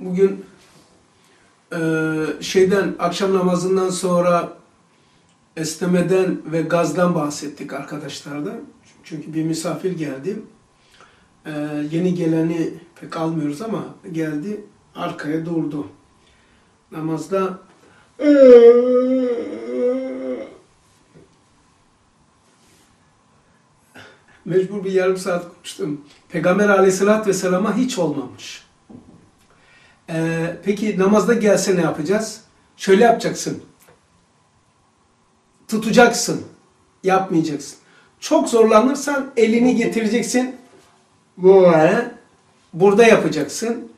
Bugün akşam namazından sonra esnemeden ve gazdan bahsettik arkadaşlarla. Çünkü bir misafir geldi. Yeni geleni pek almıyoruz ama geldi, arkaya durdu. Namazda mecbur bir yarım saat konuştum. Peygamber Aleyhisselatü Vesselam'a hiç olmamış. Peki namazda gelse ne yapacağız? Şöyle yapacaksın. Tutacaksın. Yapmayacaksın. Çok zorlanırsan elini getireceksin. Burada yapacaksın.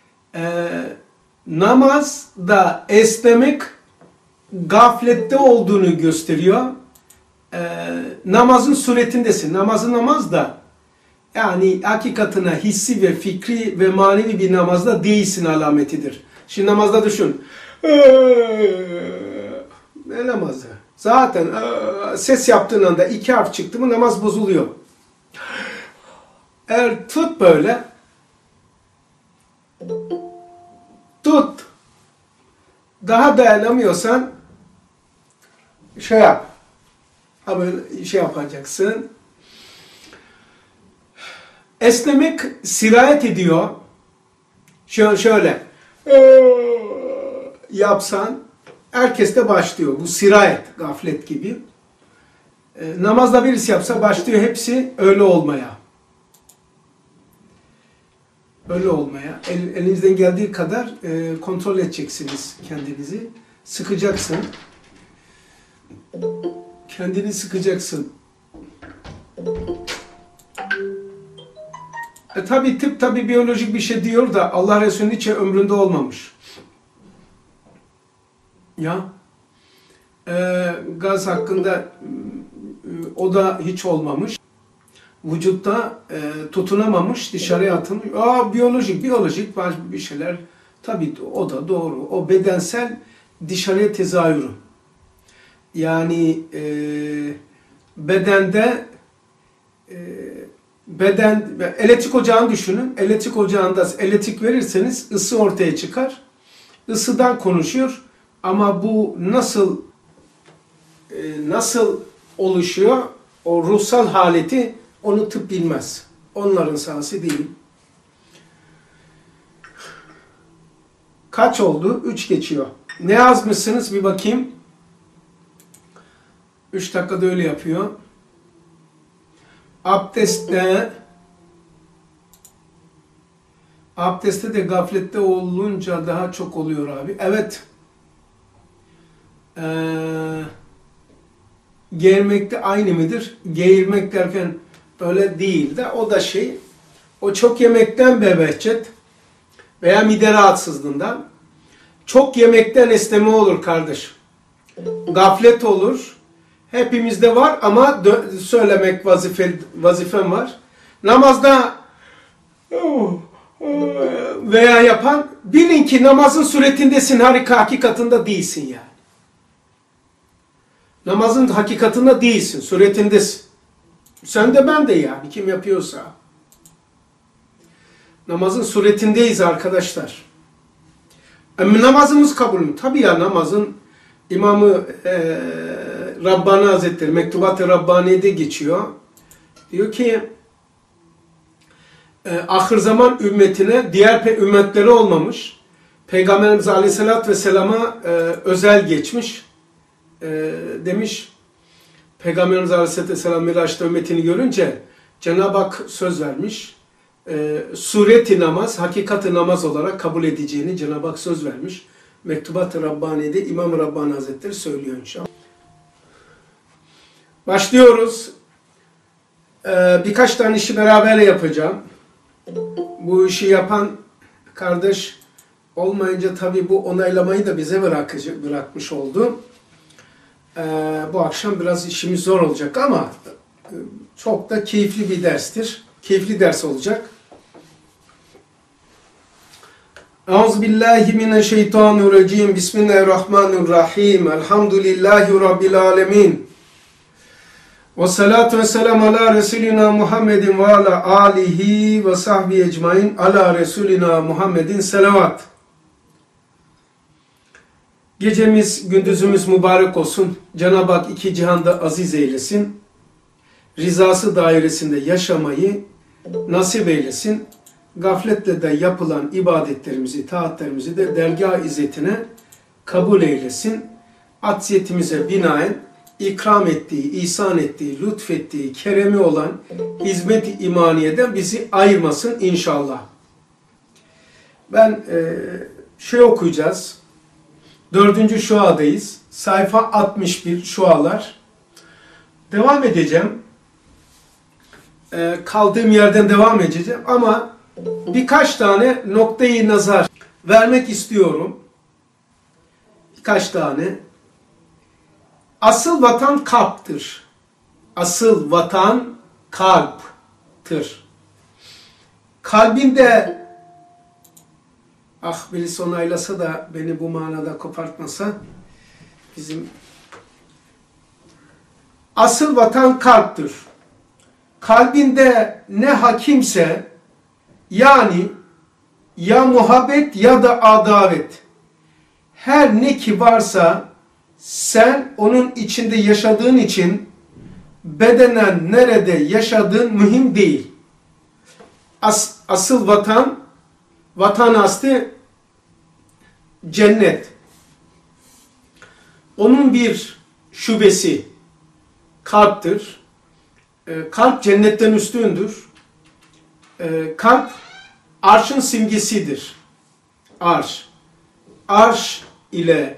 Namazda esnemek gaflette olduğunu gösteriyor. Namazın suretindesin. Namaz da yani hakikatına hissi ve fikri ve manevi bir namazda değilsin alametidir. Şimdi namazda düşün. Ne namazı? Zaten ses yaptığın anda iki harf çıktı mı namaz bozuluyor. Eğer tut böyle. Tut. Daha dayanamıyorsan şey yap. Böyle şey yapacaksın. Esnemek sirayet ediyor. Şöyle yapsan herkes de başlıyor. Bu sirayet, gaflet gibi. Namazda birisi yapsa başlıyor hepsi öyle olmaya. Öyle olmaya. Elinizden geldiği kadar kontrol edeceksiniz kendinizi. Sıkacaksın. Kendini sıkacaksın. Tabi tıp biyolojik bir şey diyor da Allah Resulü'nün hiç ömründe olmamış. Ya gaz hakkında o da hiç olmamış. Vücutta tutunamamış, dışarıya atılmış. Biyolojik bir şeyler. Tabi o da doğru. O bedensel dışarıya tezahürü. Yani bedende elektrik ocağını düşünün. Elektrik ocağında elektrik verirseniz ısı ortaya çıkar. Isıdan konuşuyor. Ama bu nasıl oluşuyor? O ruhsal haleti onu tıp bilmez. Onların sahası değil. Kaç oldu? 3 geçiyor. Ne yazmışsınız? Bir bakayım. 3 dakikada öyle yapıyor. Abdestte de gaflette olunca daha çok oluyor abi. Evet. Geğirmekte aynı mıdır? Geğirmek derken öyle değil de o da o çok yemekten Behçet veya mide rahatsızlığından. Çok yemekten esneme olur kardeş. Gaflet olur. Hepimizde var ama söylemek vazifem var. Namazda veya yapan bilin ki namazın suretindesin, hakikatında değilsin yani. Namazın hakikatında değilsin, suretindesin. Sen de ben de yani kim yapıyorsa. Namazın suretindeyiz arkadaşlar. Namazımız kabul mü? Tabii ya, namazın İmamı Rabbani Hazretleri Mektubat-ı Rabbani'de geçiyor. Diyor ki ahir zaman ümmetine diğer ümmetleri olmamış. Peygamberimiz Aleyhisselatü Vesselam'a özel geçmiş. Demiş Peygamberimiz Aleyhisselatü Vesselam Miraç'ta ümmetini görünce Cenab-ı Hak söz vermiş. Sureti namaz, hakikati namaz olarak kabul edeceğini Cenab-ı Hak söz vermiş. Mektubat-ı Rabbani'de İmam-ı Rabbani Hazretleri söylüyor inşallah. Başlıyoruz. Birkaç tane işi beraber yapacağım. Bu işi yapan kardeş olmayınca tabii bu onaylamayı da bize bırakmış oldu. Bu akşam biraz işimiz zor olacak ama çok da keyifli bir derstir. Keyifli ders olacak. Euzubillahimineşşeytanirracim. Bismillahirrahmanirrahim. Elhamdülillahi Rabbil alemin. Ve salatu ve selamu ala Resulina Muhammedin ve ala alihi ve sahbihi ecmain ala Resulina Muhammedin selavat. Gecemiz, gündüzümüz mübarek olsun. Cenab-ı Hak iki cihanda aziz eylesin. Rızası dairesinde yaşamayı nasip eylesin. Gafletle de yapılan ibadetlerimizi, taatlerimizi de dergâh izzetine kabul eylesin. Acziyetimize binaen ikram ettiği, ihsan ettiği, lütfettiği, keremi olan hizmet-i imaniyeden bizi ayırmasın inşallah. Ben okuyacağız. 4. şuadayız. Sayfa 61 şualar. Devam edeceğim. Kaldığım yerden devam edeceğim ama birkaç tane noktayı nazar vermek istiyorum. Birkaç tane. Asıl vatan kalptir. Asıl vatan kalptir. Kalbinde birisi onaylasa da beni bu manada kopartmasa bizim asıl vatan kalptir. Kalbinde ne hakimse yani ya muhabbet ya da adavet her ne ki varsa sen onun içinde yaşadığın için bedenen nerede yaşadığın mühim değil. Asıl vatan aslı cennet. Onun bir şubesi kalptir. Kalp cennetten üstündür. Kalp arşın simgesidir. Arş. Arş ile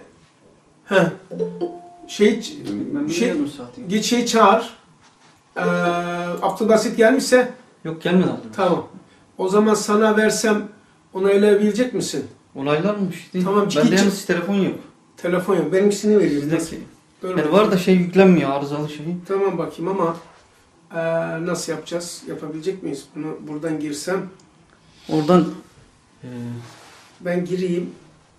git çağır. Abdülbasit gelmişse yok, gelmedi abi. Tamam. O zaman sana versem onaylayabilecek misin? Onaylar mı? Bir şey değil. Tamam, bende yalnız telefon yok. Telefon yok. Benimkisini vereyim. Sizdeki. Yani var da yüklenmiyor, arızalı şey. Tamam bakayım ama nasıl yapacağız? Yapabilecek miyiz? Bunu buradan girsem. Oradan ben gireyim.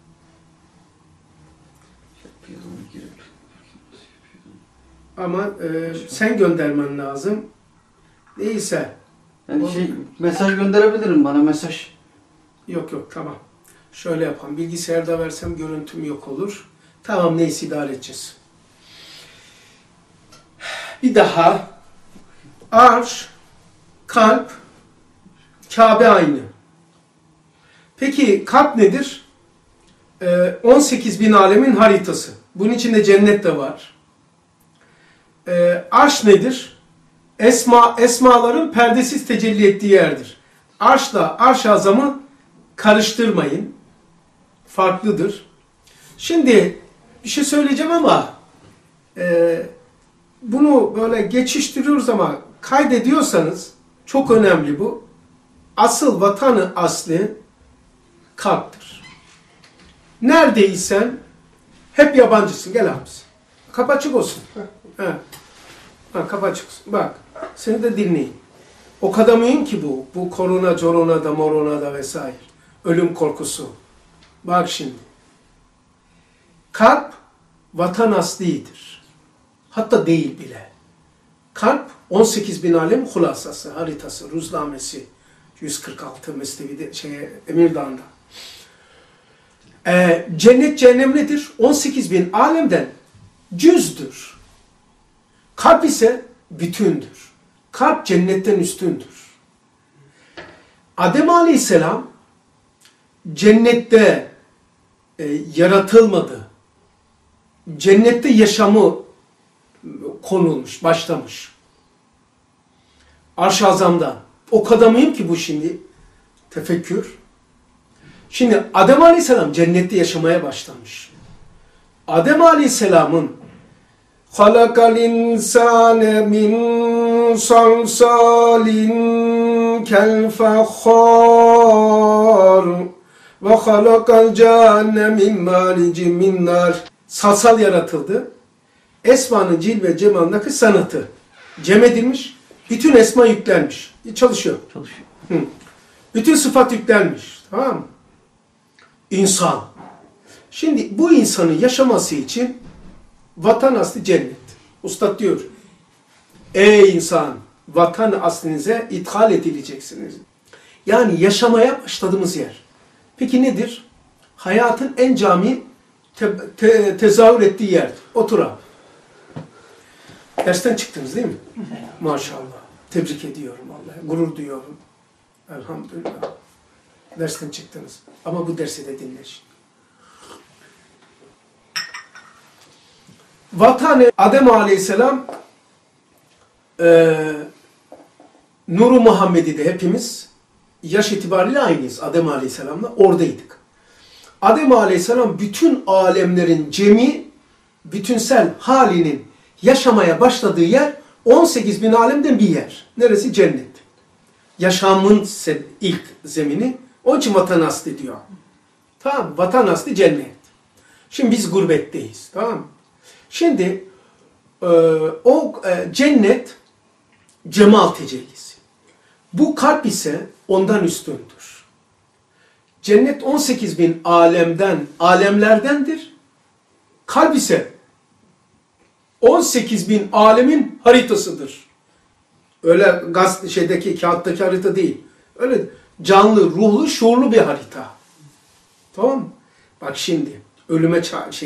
Ama sen göndermen lazım. Neyse. Yani mesaj gönderebilirim, bana mesaj. Yok tamam. Şöyle yapalım. Bilgisayarda versem görüntüm yok olur. Tamam, neyse idare edeceğiz. Bir daha. Arş, kalp, Kabe aynı. Peki kalp nedir? 18 bin alemin haritası. Bunun içinde cennet de var. Arş nedir? Esmaların perdesiz tecelli ettiği yerdir. Arşla Arş-ı Azam'ı karıştırmayın. Farklıdır. Şimdi bir şey söyleyeceğim ama bunu böyle geçiştiriyoruz ama kaydediyorsanız çok önemli bu. Asıl vatanı asli kalptir. Neredeysen hep yabancısın. Gel abisi. Kapı açık olsun. Kapı açık olsun. Bak. Seni de dinleyin. O kadar mühim ki bu. Bu korona da morona da vesaire. Ölüm korkusu. Bak şimdi. Kalp vatan aslidir. Hatta değil bile. Kalp 18 bin alem hulasası, haritası, ruznamesi. 146 Mesnevi'de Emirdağ'da. Cennet cehennem nedir? 18 bin alemden cüzdür. Kalp ise bütündür. Kalp cennetten üstündür. Adem Aleyhisselam cennette yaratılmadı. Cennette yaşamı konulmuş, başlamış. Arş-ı Azam'da. O kadar mühim ki bu şimdi. Tefekkür. Şimdi Adem Aleyhisselam cennette yaşamaya başlamış. Adem Aleyhisselam'ın halakal insane min salsalin kel fakhar ve halakal canne min maricin min nar. Salsal yaratıldı. Esma'nın cilve cemalındaki sanatı cem edilmiş. Bütün esma yüklenmiş. Çalışıyor. Bütün sıfat yüklenmiş. Tamam mı? İnsan. Şimdi bu insanın yaşaması için vatan aslı cennet. Ustad diyor. Ey insan, vatan aslinize ithal edileceksiniz. Yani yaşamaya başladığımız yer. Peki nedir? Hayatın en cami tezahür ettiği yer. Otur abi. Dersten çıktınız değil mi? Maşallah. Tebrik ediyorum vallahi. Gurur duyuyorum. Elhamdülillah. Dersten çıktınız. Ama bu dersi de dinle şimdi. Vatanı Adem Aleyhisselam Nur-u Muhammed'i de hepimiz yaş itibariyle aynıyız Adem Aleyhisselam'la. Oradaydık. Adem Aleyhisselam bütün alemlerin cemi, bütünsel halinin yaşamaya başladığı yer 18 bin alemden bir yer. Neresi? Cennet. Yaşamın ilk zemini. Onun için vatan aslı diyor. Tamam, vatan aslı cennet. Şimdi biz gurbetteyiz. Tamam mı? Şimdi cennet cemal tecellisi. Bu kalp ise ondan üstündür. Cennet 18 bin alemlerdendir. Kalp ise 18 bin alemin haritasıdır. Öyle kağıttaki harita değil. Öyle canlı, ruhlu, şuurlu bir harita. Tamam mı? Bak şimdi ölüme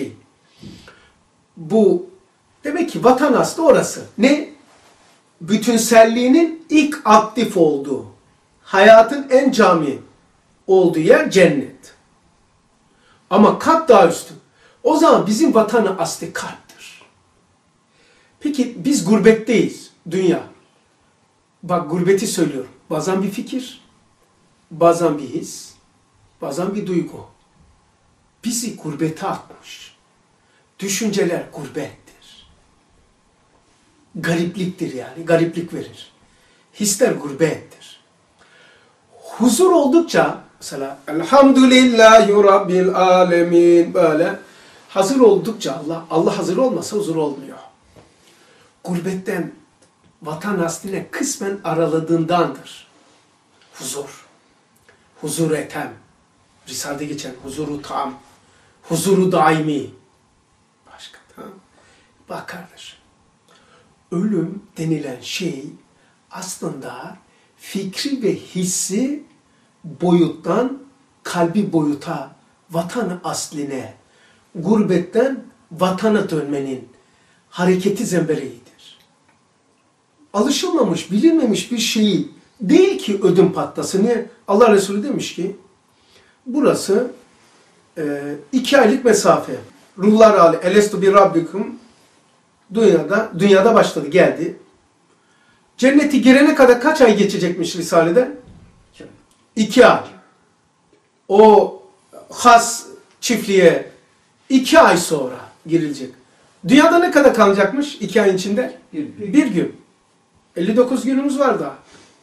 bu demek ki vatan aslı orası. Ne? Bütünselliğinin ilk aktif olduğu, hayatın en cami olduğu yer cennet. Ama kalp daha üstün. O zaman bizim vatanı aslı kalptir. Peki biz gurbetteyiz, dünya. Bak gurbeti söylüyorum. Bazen bir fikir, bazen bir his, bazen bir duygu. Bizi gurbete atmış. Düşünceler gurbettir. Garipliktir yani, gariplik verir. Hisler gurbettir. Huzur oldukça, mesela Elhamdülillahi Rabbil Alemin böyle, hazır oldukça Allah hazır olmasa huzur olmuyor. Gurbetten vatan asline kısmen araladığındandır. Huzur. Huzur etem. Risale'de geçen huzuru tam. Huzuru daimi. Başka tamam. Bak kardeş. Ölüm denilen şey aslında fikri ve hissi boyuttan kalbi boyuta, vatanı asline, gurbetten vatana dönmenin hareketi zembereğidir. Alışılmamış, bilinmemiş bir şeyi değil ki ödüm patlasın. Niye? Allah Resulü demiş ki, burası 2 aylık mesafe. Ruhlar hali, elestu bir rabbikum dünyada başladı, geldi. Cenneti girene kadar kaç ay geçecekmiş Risale'de? 2 ay. O has çiftliğe 2 ay sonra girilecek. Dünyada ne kadar kalacakmış 2 ayın içinde? Bir gün. 59 günümüz var daha.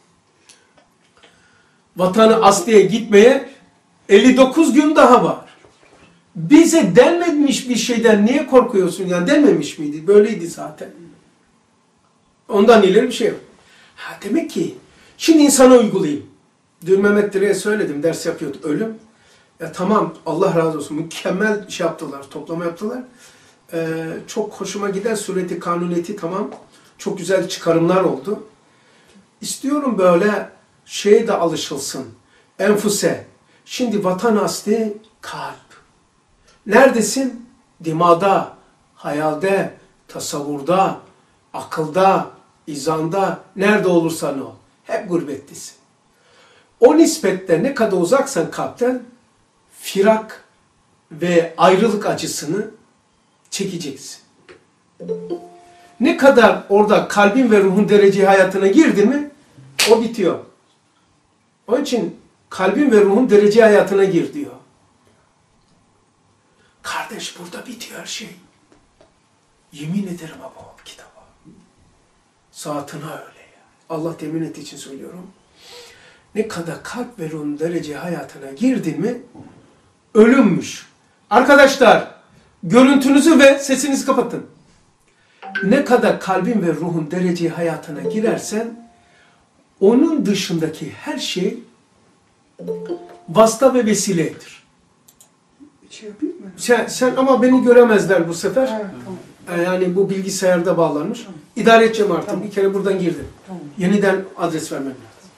Vatanı asliye gitmeye 59 gün daha var. Bize denmemiş bir şeyden niye korkuyorsun? Yani denmemiş miydi? Böyleydi zaten. Ondan ileri bir şey yok. Demek ki şimdi insana uygulayayım. Dün Mehmet Dire'ye söyledim, ders yapıyordu. Ölüm. Tamam, Allah razı olsun. Mükemmel şey yaptılar, toplama yaptılar. Çok hoşuma giden sureti, kanuniyeti tamam. Çok güzel çıkarımlar oldu. İstiyorum böyle şeye de alışılsın. Enfuse. Şimdi vatan asli kalp. Neredesin? Dimada, hayalde, tasavvurda, akılda, izanda, nerede olursan ol. Hep gurbettesin. O nispette ne kadar uzaksan kalpten firak ve ayrılık acısını çekeceksin. Ne kadar orada kalbin ve ruhun dereceyi hayatına girdi mi o bitiyor. Onun için kalbin ve ruhun dereceyi hayatına gir diyor. Kardeş burada bitiyor her şey. Yemin ederim bu kitaba. Saatına öyle ya. Allah temin ettiği için söylüyorum. Ne kadar kalp ve ruhun dereceyi hayatına girdin mi ölümmüş. Arkadaşlar görüntünüzü ve sesinizi kapatın. Ne kadar kalbin ve ruhun dereceyi hayatına girersen onun dışındaki her şey vasıta ve vesiledir. Sen ama beni göremezler bu sefer. Evet, tamam. Yani bu bilgisayarda bağlanmış. Tamam. İdare edeceğim artık. Tamam. Bir kere buradan girdim. Tamam. Yeniden adres vermem lazım.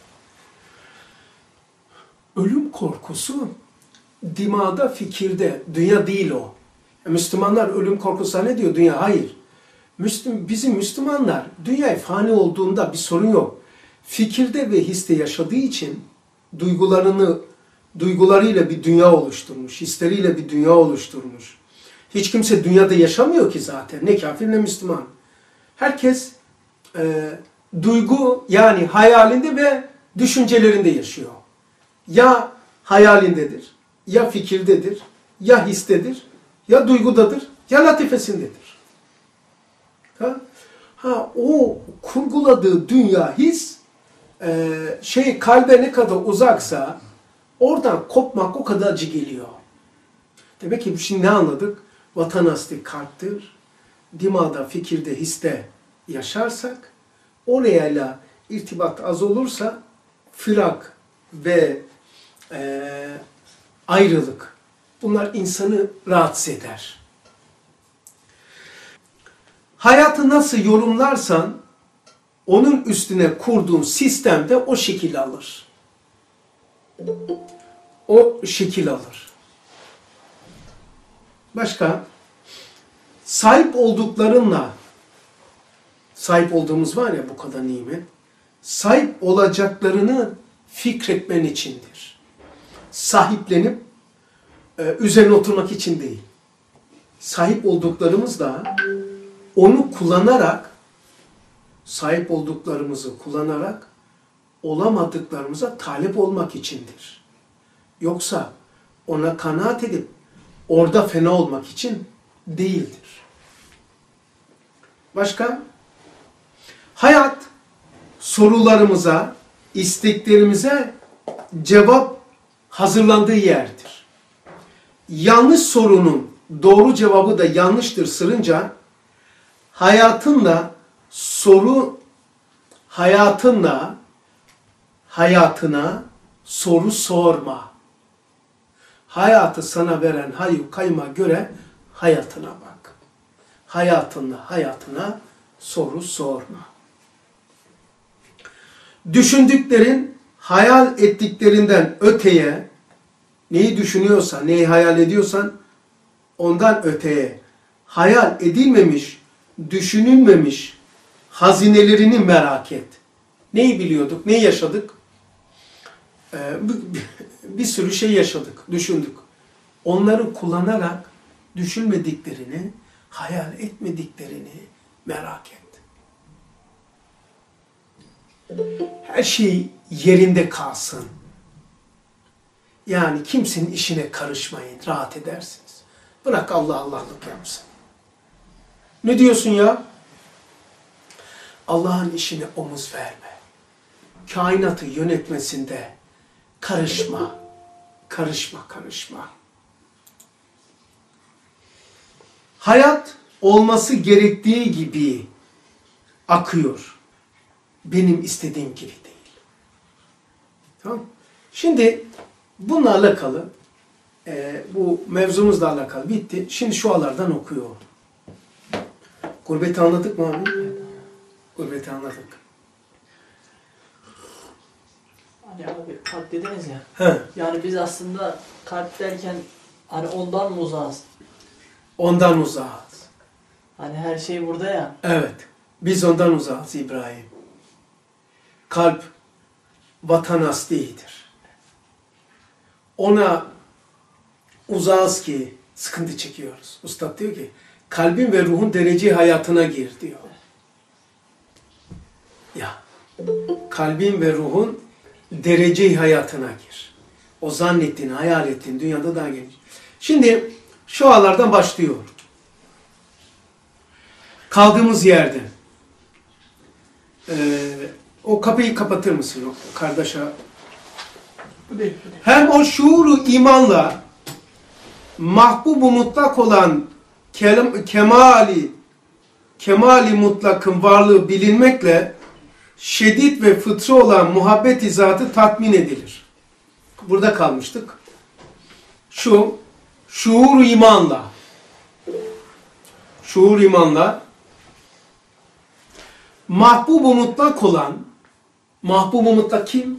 Ölüm korkusu dimada, fikirde, dünya değil o. Müslümanlar ölüm korkusu ne diyor dünya? Hayır. Bizim Müslümanlar dünya fani olduğunda bir sorun yok. Fikirde ve histe yaşadığı için duygularıyla bir dünya oluşturmuş, hisleriyle bir dünya oluşturmuş. Hiç kimse dünyada yaşamıyor ki zaten. Ne kafir ne Müslüman. Herkes duygu yani hayalinde ve düşüncelerinde yaşıyor. Ya hayalindedir, ya fikirdedir, ya histedir, ya duygudadır, ya latifesindedir. O kurguladığı dünya his kalbe ne kadar uzaksa oradan kopmak o kadar acı geliyor. Demek ki şimdi ne anladık? Vatan asli kalptir. Dimağda, fikirde, histe yaşarsak orayla irtibat az olursa firak ve ayrılık bunlar insanı rahatsız eder. Hayatı nasıl yorumlarsan onun üstüne kurduğun sistem de o şekil alır. O şekil alır. Başka? Sahip olduklarınla, sahip olduğumuz var ya bu kadar nimet, sahip olacaklarını fikretmen içindir. Sahiplenip üzerine oturmak için değil. Sahip olduklarımızla onu kullanarak, sahip olduklarımızı kullanarak olamadıklarımıza talep olmak içindir. Yoksa ona kanaat edip orada fena olmak için değildir. Başka? Hayat sorularımıza, isteklerimize cevap hazırlandığı yerdir. Yanlış sorunun doğru cevabı da yanlıştır sırınca hayatına soru sorma. Hayatı sana veren hayyu kayyuma göre hayatına bak. Hayatına soru sorma. Düşündüklerin hayal ettiklerinden öteye neyi düşünüyorsan, neyi hayal ediyorsan ondan öteye hayal edilmemiş, düşünülmemiş hazinelerini merak et. Neyi biliyorduk, neyi yaşadık? Bir sürü şey yaşadık, düşündük. Onları kullanarak düşünmediklerini, hayal etmediklerini merak et. Her şey yerinde kalsın. Yani kimsenin işine karışmayın, rahat edersiniz. Bırak Allah Allah'lık yapsın. Ne diyorsun ya? Allah'ın işine omuz verme. Kainatı yönetmesinde karışma. Karışma. Hayat olması gerektiği gibi akıyor. Benim istediğim gibi değil. Tamam. Şimdi bununla alakalı, bu mevzumuzla alakalı bitti. Şimdi şu alardan okuyor. Gurbeti anladık mı abi? Gurbeti anladık. Hani abi kalp dediniz ya. He. Yani biz aslında kalp derken hani ondan mı uzağız? Ondan uzağız. Hani her şey burada ya. Evet. Biz ondan uzağız İbrahim. Kalp vatan aslidir. Ona uzağız ki sıkıntı çekiyoruz. Üstad diyor ki kalbin ve ruhun derece hayatına gir diyor. Ya kalbin ve ruhun derece hayatına gir. O zannettiğin, hayal ettiğin dünyada daha geniş. Şimdi şu alardan başlıyor. Kaldığımız yerde. O kapıyı kapatır mısın o kardeşe? Hem o şuuru imanla mahbub-u mutlak olan kemali mutlakın varlığı bilinmekle şiddet ve fıtri olan muhabbet-i zatı tatmin edilir. Burada kalmıştık. Şuur imanla mahbub-u mutlak olan, mahbub-u mutlak kim?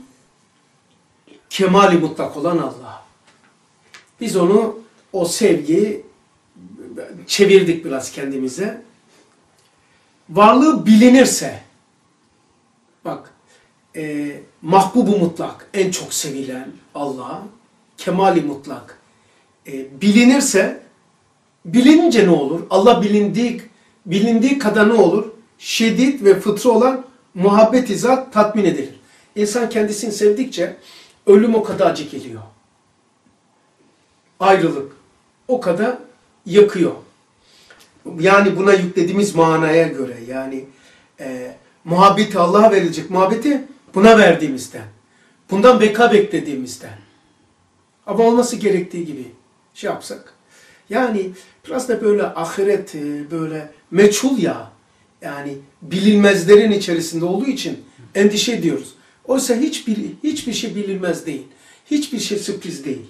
Kemali mutlak olan Allah. Biz onu, o sevgiyi çevirdik biraz kendimize. Varlığı bilinirse, bak, mahbubu mutlak, en çok sevilen Allah, kemali mutlak, bilinirse, bilince ne olur? Allah bilindiği kadar ne olur? Şiddet ve fıtrı olan muhabbet-i zat tatmin edilir. İnsan kendisini sevdikçe ölüm o kadar acı geliyor. Ayrılık o kadar yakıyor. Yani buna yüklediğimiz manaya göre, yani muhabbeti Allah'a verilecek muhabbeti buna verdiğimizden, bundan beka beklediğimizden, ama olması gerektiği gibi şey yapsak. Yani biraz da böyle ahiret böyle meçhul ya, yani bilinmezlerin içerisinde olduğu için endişe ediyoruz. Oysa hiçbir şey bilinmez değil. Hiçbir şey sürpriz değil.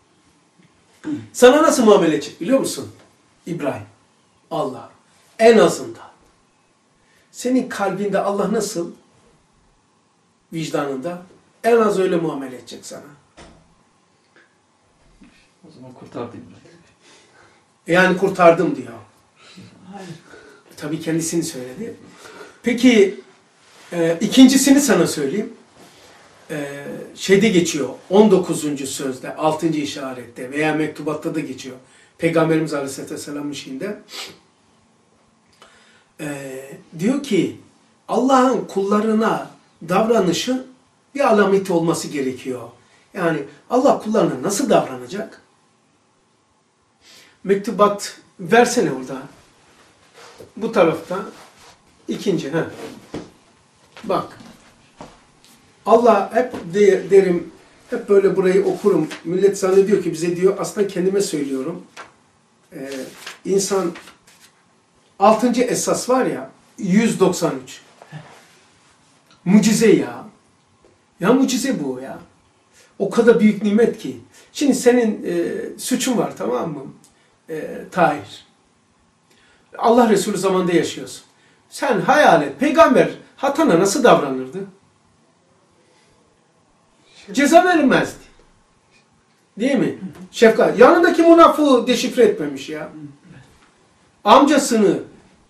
Sana nasıl muamele edecek biliyor musun İbrahim? Allah. En azından. Senin kalbinde Allah nasıl? Vicdanında. En az öyle muamele edecek sana. O zaman kurtardım. Yani kurtardım diyor. Hayır. Tabii kendisini söyledi. Peki ikincisini sana söyleyeyim. Şeyde geçiyor. 19. sözde, 6. işarette veya mektubatta da geçiyor. Peygamberimiz Aleyhisselatü Vesselam'ın şeyinde. Diyor ki Allah'ın kullarına davranışı bir alameti olması gerekiyor. Yani Allah kullarına nasıl davranacak? Mektubat versene orada. Bu tarafta ikinci. Bak. Allah hep derim, hep böyle burayı okurum. Millet zannediyor ki bize diyor, aslında kendime söylüyorum. İnsan 6. esas var ya, 193. Mucize ya. Ya mucize bu ya. O kadar büyük nimet ki. Şimdi senin suçun var, tamam mı? Tahir. Allah Resulü zamanında yaşıyorsun. Sen hayal et. Peygamber hatana nasıl davranırdı? Ceza verilmezdi. Değil mi? Şefkat. Yanındaki münafığı deşifre etmemiş ya. Amcasını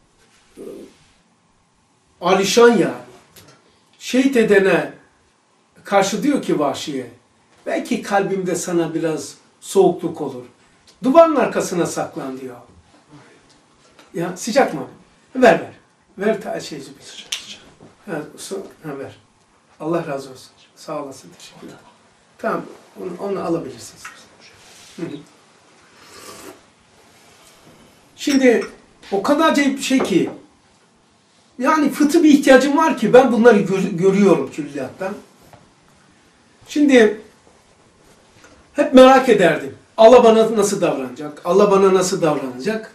alişan ya şehit edene karşı diyor ki Vahşi'ye, belki kalbimde sana biraz soğukluk olur. Duvarın arkasına saklan diyor. Ya sıcak mı? Ver. Ver şeyci bir sıcak. Ver. Allah razı olsun. Sağ olasın. Teşekkürler. Tamam. Onu alabilirsiniz. Şimdi o kadar acayip bir şey ki, yani fıtı bir ihtiyacım var ki ben bunları görüyorum külliyattan. Şimdi hep merak ederdim. Allah bana nasıl davranacak? Allah bana nasıl davranacak?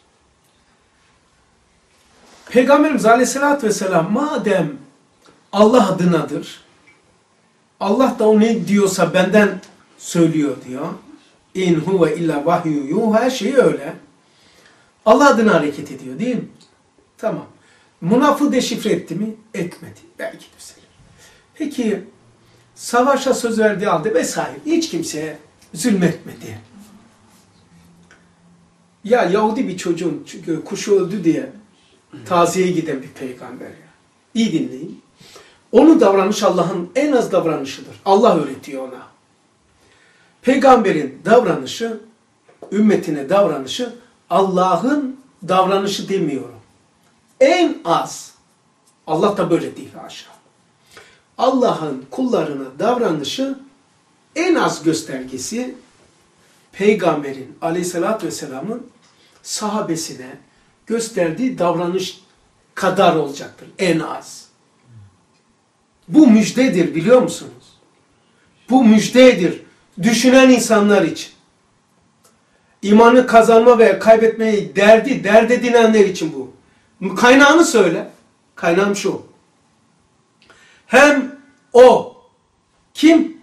Peygamberimiz Aleyhisselatü Vesselam madem Allah adınadır, Allah da o ne diyorsa benden söylüyor diyor. İn huve illa vahyu yuh, her şeyi öyle. Allah adına hareket ediyor değil mi? Tamam. Münafığı deşifre etti mi? Etmedi. Belki düzelir. Peki savaşa söz verdiği halde vesaire hiç kimseye zulmetmedi. Ya Yahudi bir çocuğun kuşu öldü diye taziyeye giden bir peygamber ya. İyi dinleyin. Onun davranışı Allah'ın en az davranışıdır. Allah öğretiyor ona. Peygamberin davranışı, ümmetine davranışı Allah'ın davranışı demiyorum. En az. Allah da böyle değil haşa. Allah'ın kullarına davranışı en az göstergesi Peygamberin Aleyhisselatü Vesselam'ın sahabesine gösterdiği davranış kadar olacaktır. En az. Bu müjdedir biliyor musunuz? Bu müjdedir düşünen insanlar için. İmanı kazanma ve kaybetmeyi dert edinenler için bu. Kaynağını söyle. Kaynağım şu. Hem o kim?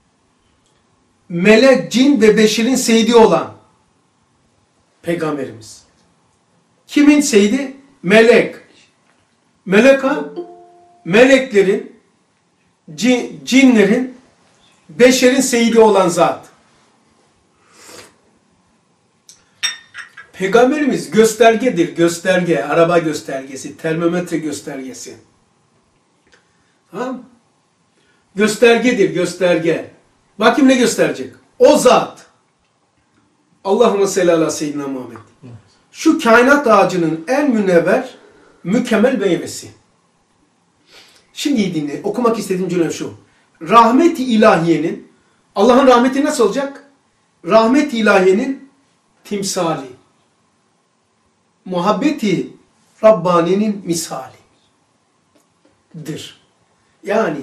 Melek, cin ve beşerin seyidi olan Peygamberimiz. Kimin seyidi? Melek. Melek ha? Meleklerin, cinlerin, beşerin seyidi olan zat. Peygamberimiz göstergedir, gösterge, araba göstergesi, termometre göstergesi. Tamam. Göstergedir, gösterge. Bakayım ne gösterecek? O zat. Allahümme salli ala seyyidina Muhammed. Şu kainat ağacının en münevver, mükemmel meyvesi. Şimdi iyi dinle. Okumak istediğim cümle şu. Rahmet-i ilahiyenin, Allah'ın rahmeti nasıl olacak? Rahmet-i ilahiyenin timsali. Muhabbeti Rabbani'nin misalidir. Yani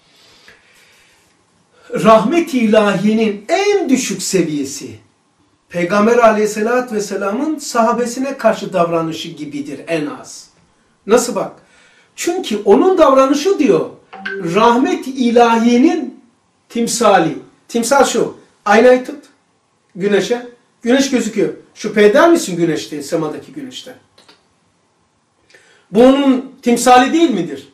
rahmet-i ilahiyenin en düşük seviyesi Peygamber aleyhissalatü vesselamın sahabesine karşı davranışı gibidir en az. Nasıl bak? Çünkü onun davranışı diyor rahmet-i ilahiyenin timsali. Timsal şu. Aynayı tut güneşe. Güneş gözüküyor. Şüphe eder misin güneşte, semadaki güneşten? Bu onun timsali değil midir?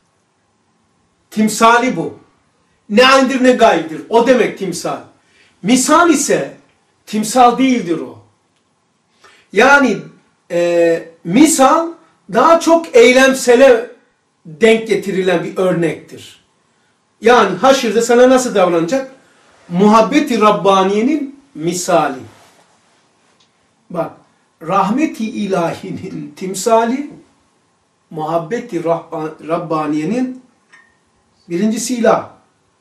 Timsali bu. Ne aynıdır ne gayiptir. O demek timsal. Misal ise timsal değildir o. Yani misal daha çok eylemsele denk getirilen bir örnektir. Yani haşirde sana nasıl davranacak? Muhabbeti Rabbaniye'nin misali. Bak, rahmeti ilahinin timsali, muhabbeti Rabbaniye'nin birincisi ilah.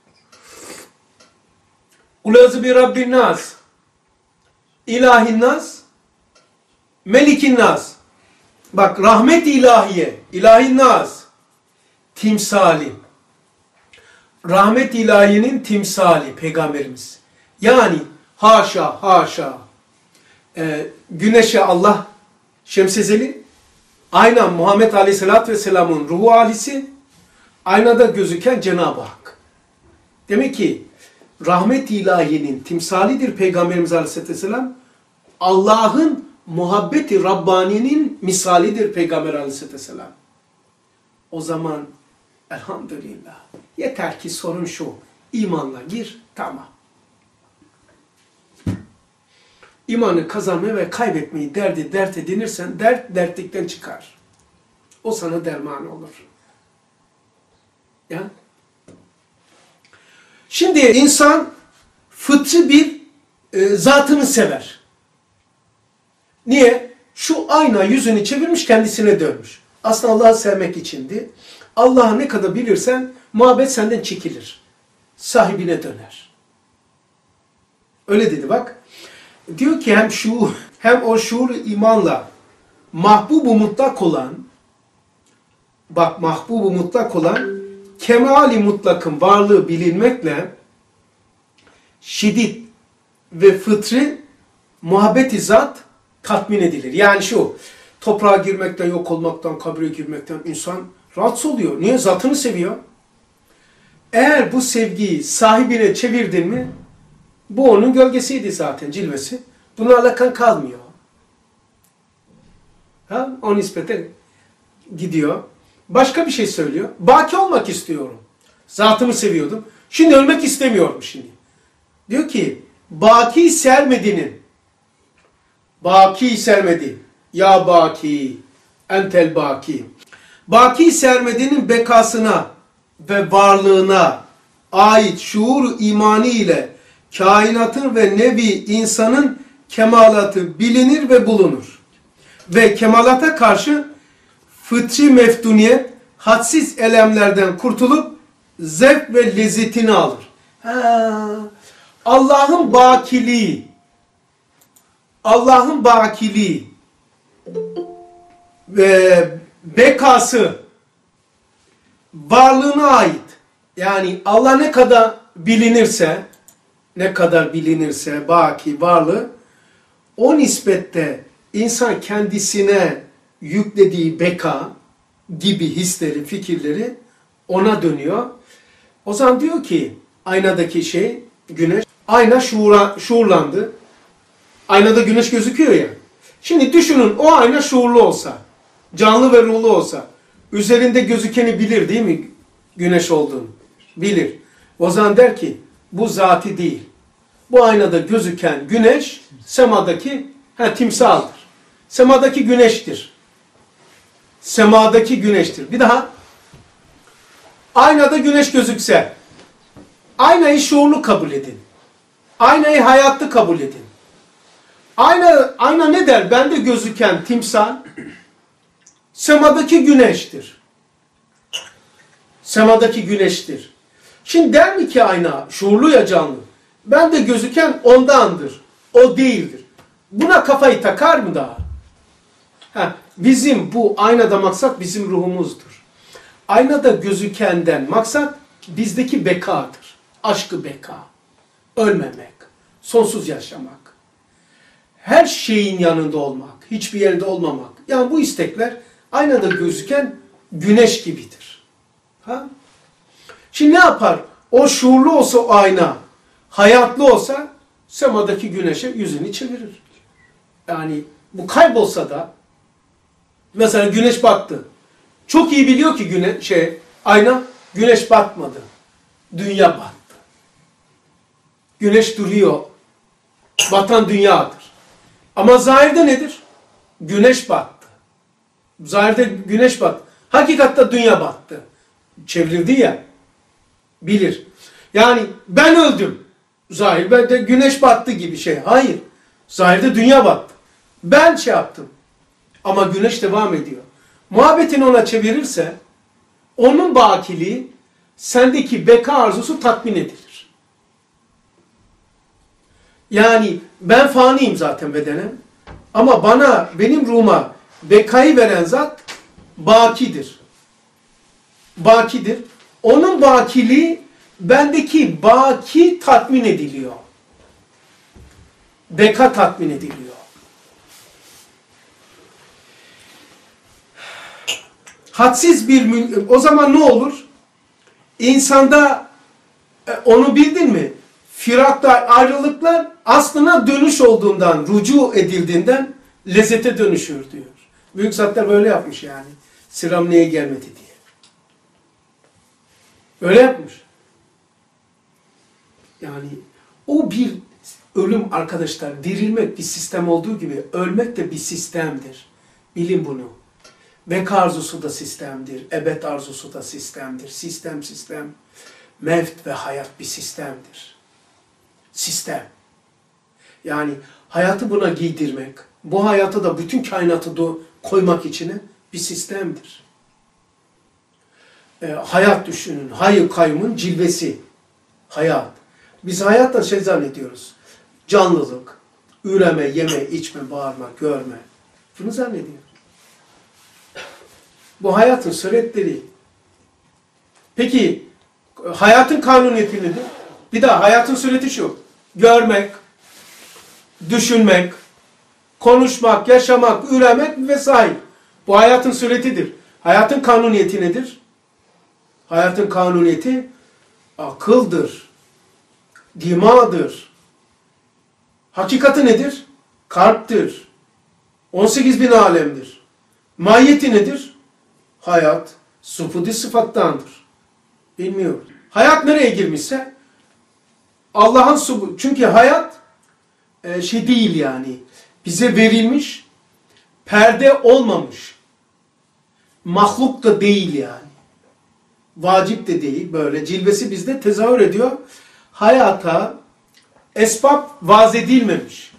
Ulazı bir Rabbin nas, ilahin nas, melikin nas. Bak, rahmet-i ilahiye, ilahin nas, timsali. Rahmet-i ilahiyenin timsali Peygamberimiz. Yani haşa, haşa. Güneşe Allah şemsezeli, aynen Muhammed Aleyhisselatü Vesselam'ın ruhu halisi, aynada gözüken Cenab-ı Hak. Demek ki rahmet-i ilahiyenin timsalidir Peygamberimiz Aleyhisselatü Vesselam, Allah'ın muhabbeti Rabbani'nin misalidir Peygamber Aleyhisselatü Vesselam. O zaman elhamdülillah. Yeter ki sorun şu, imanla gir, tamam. İmanı kazanmayı ve kaybetmeyi dert edinirsen dertlikten çıkar. O sana derman olur. Ya. Şimdi insan fıtri bir zatını sever. Niye? Şu ayna yüzünü çevirmiş kendisine dönmüş. Aslında Allah'ı sevmek içindi. Allah'ı ne kadar bilirsen muhabbet senden çekilir. Sahibine döner. Öyle dedi bak. Diyor ki hem o şuur imanla mahbub-u mutlak olan, bak mahbub-u mutlak olan kemali mutlakın varlığı bilinmekle şiddet ve fıtri muhabbet-i zat tatmin edilir. Yani şu toprağa girmekten, yok olmaktan, kabre girmekten insan rahatsız oluyor. Niye? Zatını seviyor. Eğer bu sevgiyi sahibine çevirdin mi, bu onun gölgesiydi zaten, cilvesi. Buna alakan kalmıyor. Ha? O nispete gidiyor. Başka bir şey söylüyor. Baki olmak istiyorum. Zatımı seviyordum. Şimdi ölmek istemiyorum şimdi. Diyor ki, baki sermedinin, baki sermedi. Ya baki, entel baki. Baki sermedinin bekasına ve varlığına ait şuur imani ile kainatın ve nevi insanın kemalatı bilinir ve bulunur. Ve kemalata karşı fıtri meftuniyet hadsiz elemlerden kurtulup zevk ve lezzetini alır. Allah'ın bakiliği ve bekası varlığına ait. Yani Allah ne kadar bilinirse baki varlığı, o nispette insan kendisine yüklediği beka gibi hisleri, fikirleri ona dönüyor. O zaman diyor ki aynadaki şey güneş, ayna şuurlandı. Aynada güneş gözüküyor ya. Şimdi düşünün o ayna şuurlu olsa, canlı ve ruhlu olsa, üzerinde gözükeni bilir değil mi güneş olduğunu? Bilir. O zaman der ki bu zati değil. Bu aynada gözüken güneş semadaki timsaldır. semadaki güneştir. Semadaki güneştir. Bir daha. Aynada güneş gözükse, aynayı şuurlu kabul edin. Aynayı hayatlı kabul edin. Ayna ne der? Bende gözüken timsah, semadaki güneştir. Semadaki güneştir. Şimdi der mi ki ayna, şuurlu ya canlı, bende gözüken ondandır, o değildir. Buna kafayı takar mı daha? Bizim bu aynada maksat bizim ruhumuzdur. Aynada gözükenden maksat bizdeki bekadır. Aşkı beka. Ölmemek. Sonsuz yaşamak. Her şeyin yanında olmak. Hiçbir yerde olmamak. Yani bu istekler aynada gözüken güneş gibidir. Şimdi ne yapar? O şuurlu olsa o ayna, hayatlı olsa semadaki güneşe yüzünü çevirir. Yani bu kaybolsa da mesela güneş battı. Çok iyi biliyor ki ayna güneş batmadı. Dünya battı. Güneş duruyor. Batan dünyadır. Ama zahirde nedir? Güneş battı. Zahirde güneş battı. Hakikatte dünya battı. Çevrildi ya. Bilir. Yani ben öldüm. Zahir ben de güneş battı gibi şey. Hayır. Zahirde dünya battı. Ben şey yaptım. Ama güneş devam ediyor. Muhabbetini ona çevirirse onun bakiliği sendeki beka arzusu tatmin edilir. Yani ben faniyim zaten bedenem. Ama benim ruhuma bekayı veren zat bakidir. Bakidir. Onun bakiliği bendeki baki tatmin ediliyor. Beka tatmin ediliyor. Hadsiz o zaman ne olur? İnsanda onu bildin mi? Firaklar, ayrılıklar aslına dönüş olduğundan, rucu edildiğinden lezzete dönüşür diyor. Büyük zatlar böyle yapmış yani. Sıram neye gelmedi diye. Öyle yapmış. Yani o bir ölüm arkadaşlar. Dirilmek bir sistem olduğu gibi ölmek de bir sistemdir. Bilin bunu. Beka arzusu da sistemdir. Ebed arzusu da sistemdir. Sistem. Mevt ve hayat bir sistemdir. Sistem. Yani hayatı buna giydirmek, bu hayata da bütün kainatı koymak içine bir sistemdir. Hayat düşünün. Hayy kayyumun cilvesi. Hayat. Biz hayatta şey zannediyoruz. Canlılık, üreme, yeme, içme, bağırma, görme. Bunu zannediyoruz. Bu hayatın süretleri. Peki hayatın kanuniyeti nedir? Bir daha hayatın süreti şu. Görmek, düşünmek, konuşmak, yaşamak, üremek vesaire. Bu hayatın süretidir. Hayatın kanuniyeti nedir? Hayatın kanuniyeti akıldır, dimadır. Hakikati nedir? Kalptir. 18.000 alemdir. Mahiyeti nedir? Hayat, sıfıdı sıfattandır. Bilmiyoruz. Hayat nereye girmişse Allah'ın çünkü hayat şey değil yani. Bize verilmiş, perde olmamış. Mahluk da değil yani. Vacip de değil böyle. Cilvesi bizde tezahür ediyor. Hayata esbab vaz edilmemiş.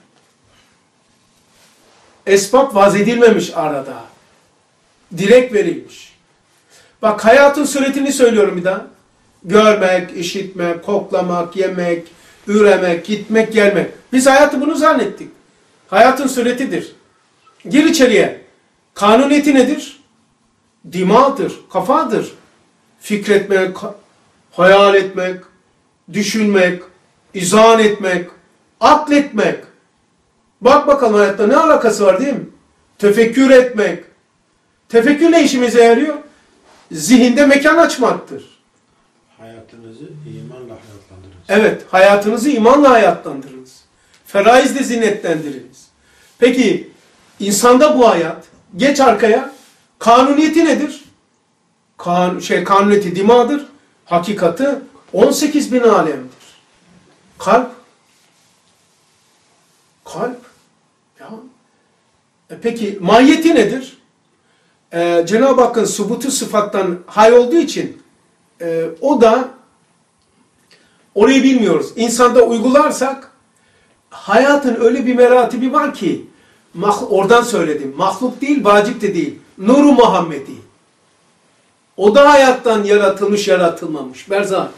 Esbab vaz edilmemiş arada. Direkt verilmiş. Bak hayatın suretini söylüyorum bir daha. Görmek, işitmek, koklamak, yemek, üremek, gitmek, gelmek. Biz hayatı bunu zannettik. Hayatın suretidir. Gir içeriye. Kanuniyeti nedir? Dimadır, kafadır. Fikretmek, hayal etmek, düşünmek, izan etmek, akletmek. Bak bakalım hayatta ne alakası var değil mi? Tefekkür etmek. Tefekkür ne işimize yarıyor? Zihinde mekan açmaktır. Hayatınızı imanla hayatlandırınız. Evet, hayatınızı imanla hayatlandırınız. Feraizle zinetlendiriniz. Peki, insanda bu hayat, geç arkaya, kanuniyeti nedir? Kanuniyeti dimadır, hakikati 18.000 alemdir. Kalp. Ya. Peki mahiyeti nedir? Cenab-ı Hakk'ın subutu sıfattan hay olduğu için o da orayı bilmiyoruz. İnsanda uygularsak hayatın öyle bir meratibi var ki oradan söyledim. Mahluk değil, vacip de değil. Nur-u Muhammedi. O da hayattan yaratılmış, yaratılmamış. Berzan.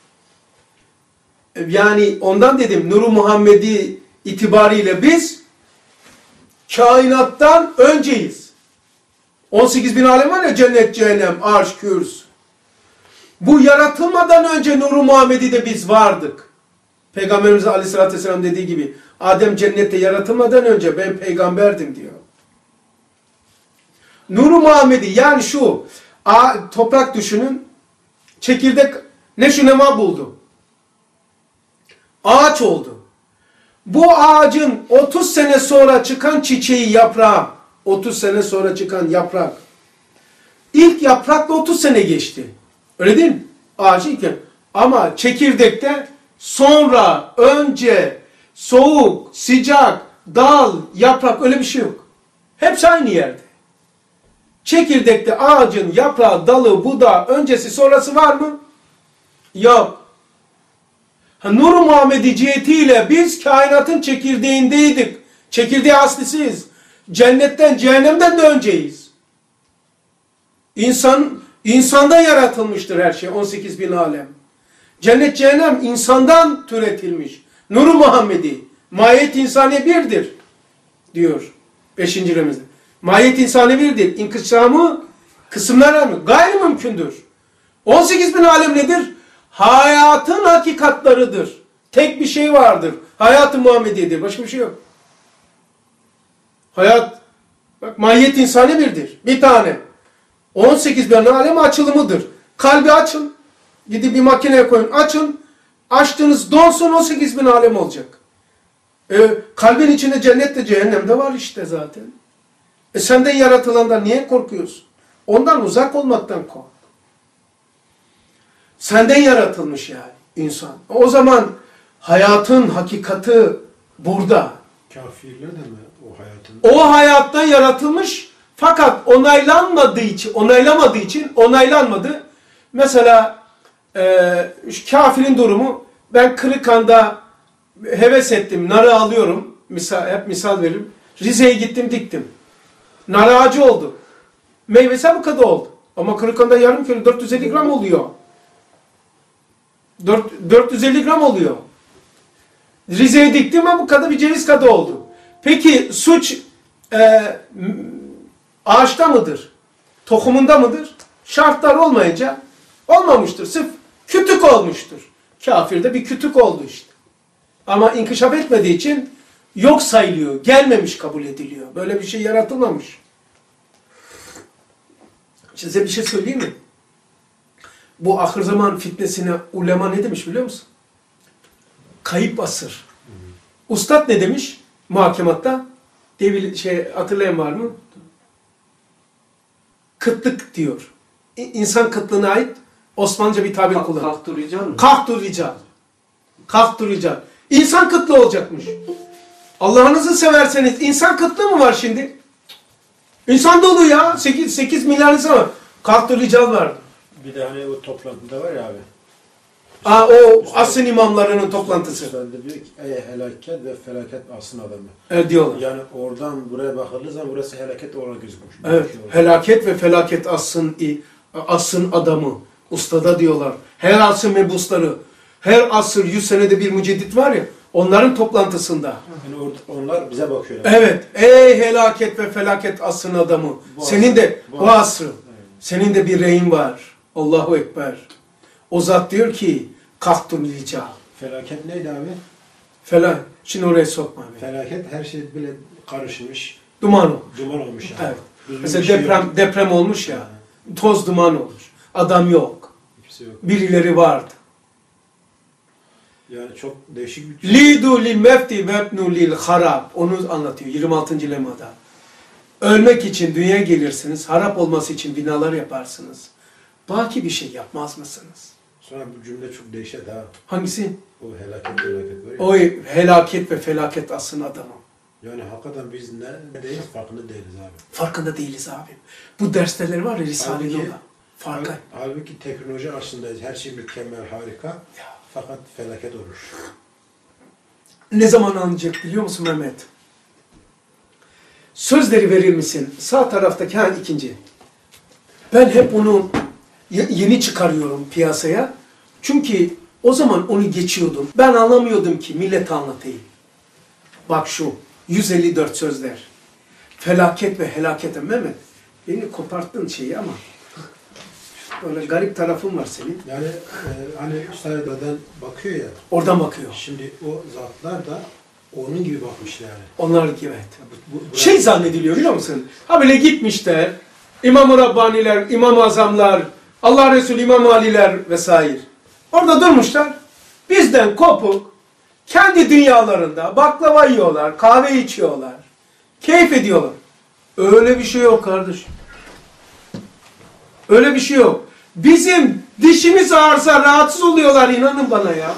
Yani ondan dedim Nur-u Muhammedi itibariyle biz kainattan önceyiz. 18 bin alem var ya, cennet, cehennem, arş, kürs. Bu yaratılmadan önce Nur-u Muhammedi'de biz vardık. Peygamberimiz Aleyhisselatü Vesselam dediği gibi Adem cennette yaratılmadan önce ben peygamberdim diyor. Nur-u Muhammedi yani şu toprak düşünün, çekirdek neşu nema buldu. Ağaç oldu. Bu ağacın 30 sene sonra çıkan çiçeği, yaprağı, 30 sene sonra çıkan yaprak. İlk yaprakla 30 sene geçti. Öyle değil mi? Ağacı iken. Ama çekirdekte sonra, önce, soğuk, sıcak, dal, yaprak öyle bir şey yok. Hepsi aynı yerde. Çekirdekte ağacın yaprağı, dalı, budağı, öncesi sonrası var mı? Yok. Nur-u Muhammedi cihetiyle biz kainatın çekirdeğindeydik. Çekirdeği aslisiyiz. Cennetten, cehennemden de önceyiz. İnsandan yaratılmıştır her şey. 18 bin alem. Cennet, cehennem insandan türetilmiş. Nur-u Muhammedi. Mahiyet insani birdir. Diyor 5. remizde. Mahiyet insani birdir. İnkısamı kısımlara mı? Gayri mümkündür. 18 bin alem nedir? Hayatın hakikatlarıdır. Tek bir şey vardır. Hayat-ı Muhammediye'dir. Başka bir şey yok. Hayat, bak mahiyet insani birdir. Bir tane. 18 bin alem açılımıdır. Kalbi açın. Gidip bir makineye koyun. Açın. Açtığınız donsun 18 bin alem olacak. Kalbin içinde cennet de cehennem de var işte zaten. Senden yaratılandan niye korkuyorsun? Ondan uzak olmaktan kork. Senden yaratılmış yani insan. O zaman hayatın hakikati burada. Kafirler de mi o hayatın? O hayattan yaratılmış fakat onaylamadığı için onaylanmadı. Mesela şu kafirin durumu, ben Kırıkhan'da heves ettim, narı alıyorum. Hep misal veririm. Rize'ye gittim, diktim. Nar ağacı oldu. Meyvesi bu kadar oldu. Ama Kırıkhan'da yarım kilo 450 gram oluyor. 450 gram oluyor. Rize'ye diktim ama bu kadar bir ceviz kadar oldu. Peki suç ağaçta mıdır? Tohumunda mıdır? Şartlar olmayınca olmamıştır. Sırf kütük olmuştur. Kafirde bir kütük oldu işte. Ama inkişaf etmediği için yok sayılıyor. Gelmemiş kabul ediliyor. Böyle bir şey yaratılmamış. Size bir şey söyleyeyim mi? Bu ahir zaman fitnesine ulema ne demiş biliyor musun? Kayıp asır. Ustad ne demiş muhakematta? Hatırlayan var mı? Kıtlık diyor. İnsan kıtlığına ait Osmanlıca bir tabir kullanıyor. Kalktırıcı mı? Kahturical. Kahturical. İnsan kıtlığı olacakmış. Allah'ınızı severseniz insan kıtlığı mı var şimdi? İnsan dolu ya. 8 milyar insan var. Kahturical vardı. Bir de hani o toplantıda var ya abi. O asın imamlarının toplantısı. Üstad da diyor ki helaket ve felaket asın adamı. Diyorlar. Yani oradan buraya bakıldığı zaman burası helaket olarak gözükmüş. Evet. Helaket ve felaket asın adamı. Ustada diyorlar. Her asır mebusları. Her asır 100 senede bir müceddit var ya. Onların toplantısında. Yani orada, onlar bize bakıyorlar. Evet. Ey helaket ve felaket asrın adamı. Senin de bu asrın. Senin de bir reyin var. Allahu Ekber. O zat diyor ki kahtul lica. Felaket neydi abi? Şimdi oraya sokma beni. Felaket her şey bile karışmış. Duman olmuş. Duman olmuş yani. Evet. Düzgün Mesela bir şey yok. deprem olmuş ya. Toz duman olmuş. Adam yok. Kimse yok. Birileri vardı. Yani çok değişik bir Lidu lil mefti vebnu lil harab. Onu anlatıyor 26. lemada. Ölmek için dünyaya gelirsiniz. Harap olması için binalar yaparsınız. Baki bir şey yapmaz mısınız? Sonra bu cümle çok değişti ha. Hangisi? O helaket var ya. O helaket ve felaket asın adamı. Yani hakikaten biz ne değiliz, farkında değiliz abi. Farkında değiliz abim. Bu dersler var ya Risale-i Halbuki- Nur'da. Farkı. Halbuki teknoloji aslındayız. Her şey mükemmel, harika. Fakat felaket olur. Ne zaman anlayacak biliyor musun Mehmet? Sözleri verir misin? Sağ taraftaki ikinci. Ben hep onu yeni çıkarıyorum piyasaya. Çünkü o zaman onu geçiyordum. Ben anlamıyordum ki millete anlatayım. Bak şu 154 sözler. Felaket ve helakete Mehmet. Beni koparttın şeyi ama böyle garip tarafın var senin. Yani hani Üstad'dan bakıyor ya. Oradan bakıyor. Şimdi o zatlar da onun gibi bakmışlar yani. Onlar gibi evet. Bu Şey zannediliyor biliyor musun? Ha böyle gitmişler. İmam-ı Rabbaniler, İmam-ı Azamlar, Allah Resulü İmam Aliler vesaire. Orada durmuşlar. Bizden kopuk, kendi dünyalarında baklava yiyorlar, kahve içiyorlar. Keyif ediyorlar. Öyle bir şey yok kardeşim. Öyle bir şey yok. Bizim dişimiz ağrısa rahatsız oluyorlar inanın bana ya.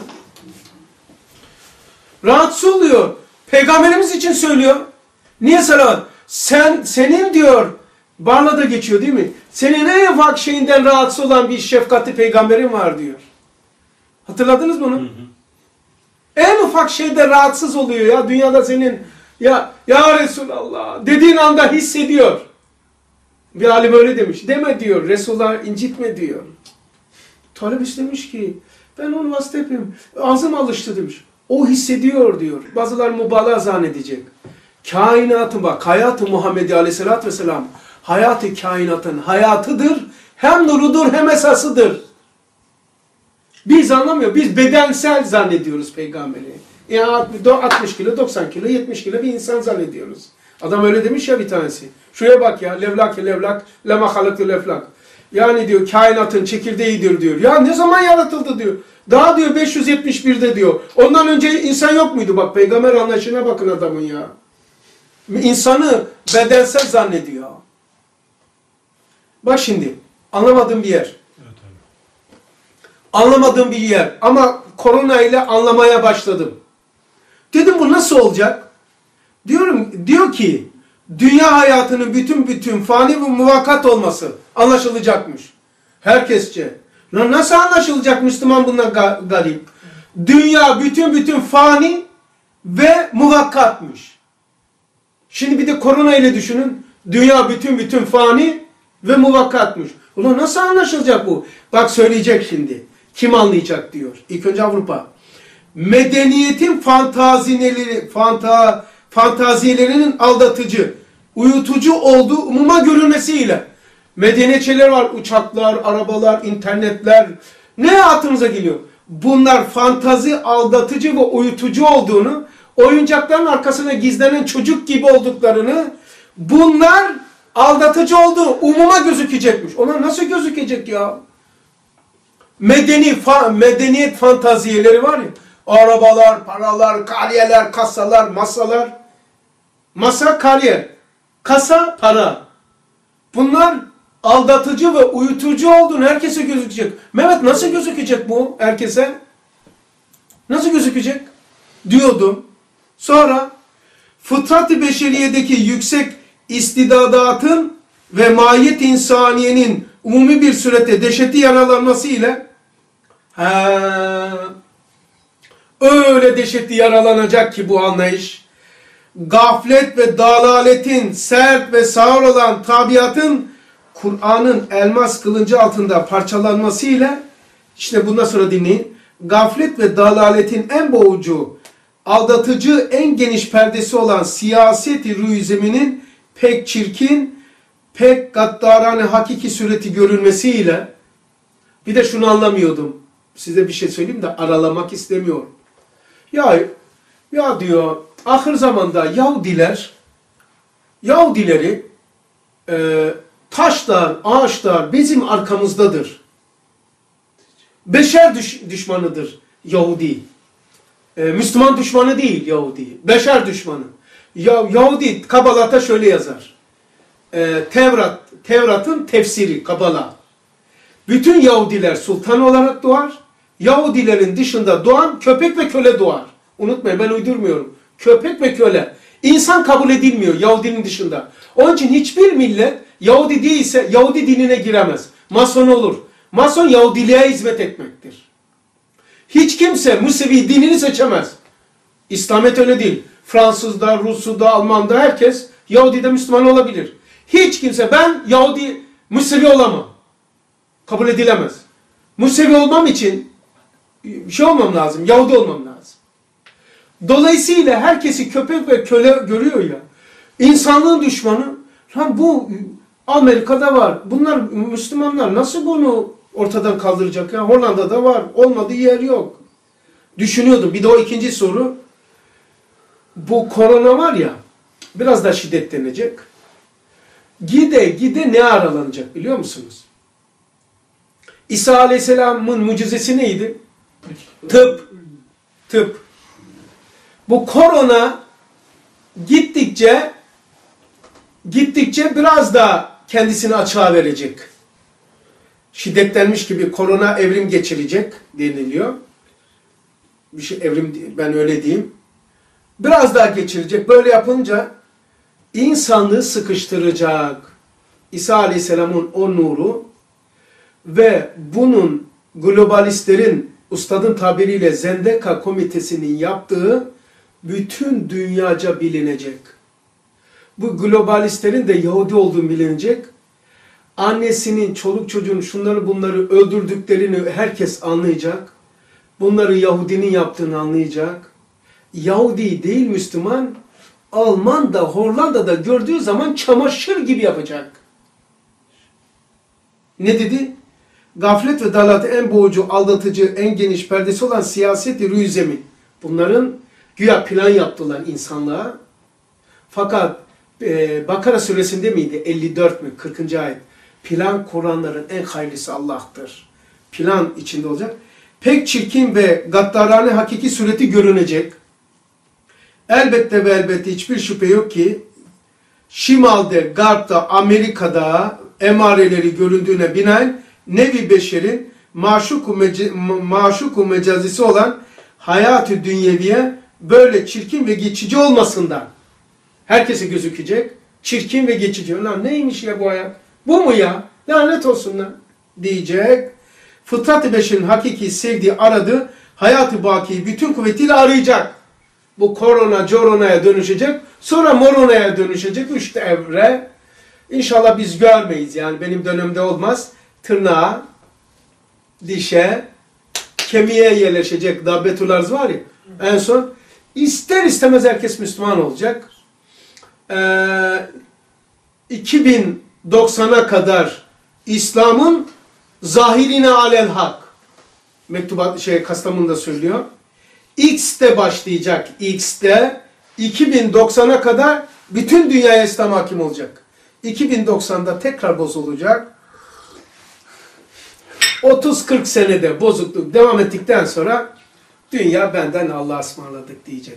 Rahatsız oluyor. Peygamberimiz için söylüyor. Niye salavat? Senin diyor, Barla'da geçiyor değil mi? Senin en ufak şeyinden rahatsız olan bir şefkatli peygamberin var diyor. Hatırladınız mı bunu? En ufak şeyde rahatsız oluyor ya. Dünyada senin ya Resulallah dediğin anda hissediyor. Bir alim öyle demiş. Deme diyor. Resulullah incitme diyor. Talep demiş ki ben onu vasıta yapayım. Ağzım alıştı demiş. O hissediyor diyor. Bazılar mübalağa zannedecek. Kainatın bak hayat-ı Muhammedi Aleyhisselatü Vesselam hayat-ı kainatın hayatıdır. Hem nurudur hem esasıdır. Biz anlamıyor. Biz bedensel zannediyoruz peygamberi. Yani 60 kilo, 90 kilo, 70 kilo bir insan zannediyoruz. Adam öyle demiş ya bir tanesi. Şuraya bak ya. Levlak-i levlak, lema halık-ı levlak. Yani diyor kainatın çekirdeğidir diyor. Ya ne zaman yaratıldı diyor. Daha diyor 571'de diyor. Ondan önce insan yok muydu? Bak peygamber anlayışına bakın adamın ya. İnsanı bedensel zannediyor. Bak şimdi anlamadığım bir yer. Evet abi. Anlamadığım bir yer. Ama korona ile anlamaya başladım. Dedim bu nasıl olacak? Diyor ki dünya hayatının bütün fani ve muvakkat olması anlaşılacakmış. Herkesçe. Nasıl anlaşılacak Müslüman bundan garip? Dünya bütün fani ve muvakkatmış. Şimdi bir de korona ile düşünün. Dünya bütün fani ve muvakkatmış. Ulan nasıl anlaşılacak bu? Bak söyleyecek şimdi. Kim anlayacak diyor. İlk önce Avrupa. Medeniyetin fantaziyelerinin aldatıcı, uyutucu olduğu umuma görülmesiyle medeniyetçiler var. Uçaklar, arabalar, internetler. Ne aklınıza geliyor? Bunlar fantazi, aldatıcı ve uyutucu olduğunu, oyuncakların arkasına gizlenen çocuk gibi olduklarını, bunlar aldatıcı olduğu umuma gözükecekmiş. Onlar nasıl gözükecek ya? Medeniyet fantaziyeleri var ya. Arabalar, paralar, kariyeler, kasalar, masalar. Masa, kariyer. Kasa, para. Bunlar aldatıcı ve uyutucu olduğunu herkese gözükecek. Mehmet nasıl gözükecek bu herkese? Nasıl gözükecek? Diyordum. Sonra fıtrat-ı beşeriyedeki yüksek istidadatın ve mahiyet insaniyenin umumi bir surette dehşeti yaralanması ile öyle dehşetli yaralanacak ki bu anlayış, gaflet ve dalaletin sert ve sağır olan tabiatın Kur'an'ın elmas kılıncı altında parçalanmasıyla, işte bundan sonra dinleyin, gaflet ve dalaletin en boğucu, aldatıcı, en geniş perdesi olan siyaseti rüyüzeminin pek çirkin, pek gaddarane hakiki sureti görülmesiyle, bir de şunu anlamıyordum. Size bir şey söyleyeyim de aralamak istemiyorum. Ya diyor, ahir zamanda Yahudileri taşlar, ağaçlar bizim arkamızdadır. Beşer düşmanıdır Yahudi. Müslüman düşmanı değil Yahudi. Beşer düşmanı. Yahudi Kabala'da şöyle yazar. Tevrat'ın tefsiri Kabala. Bütün Yahudiler sultan olarak doğar. Yahudilerin dışında doğan köpek ve köle doğar. Unutmayın ben uydurmuyorum. Köpek ve köle. İnsan kabul edilmiyor Yahudinin dışında. Onun için hiçbir millet Yahudi değilse Yahudi dinine giremez. Mason olur. Mason Yahudiliğe hizmet etmektir. Hiç kimse Musevi dinini seçemez. İslamiyet öyle değil. Fransız'da, Rus'da, Alman'da herkes Yahudi'de Müslüman olabilir. Hiç kimse ben Yahudi, Musevi olamam. Kabul edilemez. Musevi olmam için bir şey olmam lazım. Yahudi olmam lazım. Dolayısıyla herkesi köpek ve köle görüyor ya. İnsanlığın düşmanı. Lan bu Amerika'da var. Bunlar Müslümanlar nasıl bunu ortadan kaldıracak ya? Hollanda'da var. Olmadığı yer yok. Düşünüyordum. Bir de o ikinci soru. Bu korona var ya, biraz da şiddetlenecek. Gide gide ne aralanacak biliyor musunuz? İsa Aleyhisselam'ın mucizesi neydi? Tıp. Tıp. Bu korona gittikçe biraz da kendisini açığa verecek. Şiddetlenmiş gibi korona evrim geçirecek deniliyor. Bir şey evrim, ben öyle diyeyim. Biraz daha geçirecek. Böyle yapınca insanlığı sıkıştıracak. İsa Aleyhisselam'ın o nuru ve bunun globalistlerin, ustadın tabiriyle Zendeka komitesinin yaptığı bütün dünyaca bilinecek. Bu globalistlerin de Yahudi olduğu bilinecek. Annesinin, çoluk çocuğun şunları bunları öldürdüklerini herkes anlayacak. Bunları Yahudinin yaptığını anlayacak. Yahudi değil Müslüman, Alman da Hollanda'da gördüğü zaman çamaşır gibi yapacak. Ne dedi? Gaflet ve dalat en boğucu, aldatıcı, en geniş perdesi olan siyaset-i rüzemi. Bunların güya plan yaptılar insanlığa. Fakat Bakara suresinde miydi? 54 mi? 40. ayet. Plan kuranların en hayırlısı Allah'tır. Plan içinde olacak. Pek çirkin ve gaddarane hakiki sureti görünecek. Elbette ve elbette hiçbir şüphe yok ki Şimal'de, Garp'ta, Amerika'da emareleri göründüğüne binaen nevi beşerin maşuku mecazisi olan hayat-ı dünyeviye böyle çirkin ve geçici olmasından herkese gözükecek. Çirkin ve geçici. Lan neymiş ya bu hayat? Bu mu ya? Lanet olsun lan diyecek. Fıtrat-ı beşerin hakiki sevdiği, aradığı hayat-ı bakiyi bütün kuvvetiyle arayacak. Bu korona, coronaya dönüşecek. Sonra moronaya dönüşecek. 3 evre. İnşallah biz görmeyiz. Yani benim dönemde olmaz. Tırnağa, dişe, kemiğe yerleşecek dabbetül arz var ya. En son ister istemez herkes Müslüman olacak. 2090'a kadar İslam'ın zahirine alel hak. Mektubat Kastamonu'da söylüyor. X'te başlayacak. X'te 2090'a kadar bütün dünyaya İslam hakim olacak. 2090'da tekrar bozulacak. 30-40 senede bozukluk devam ettikten sonra dünya benden Allah'a ısmarladık diyecek.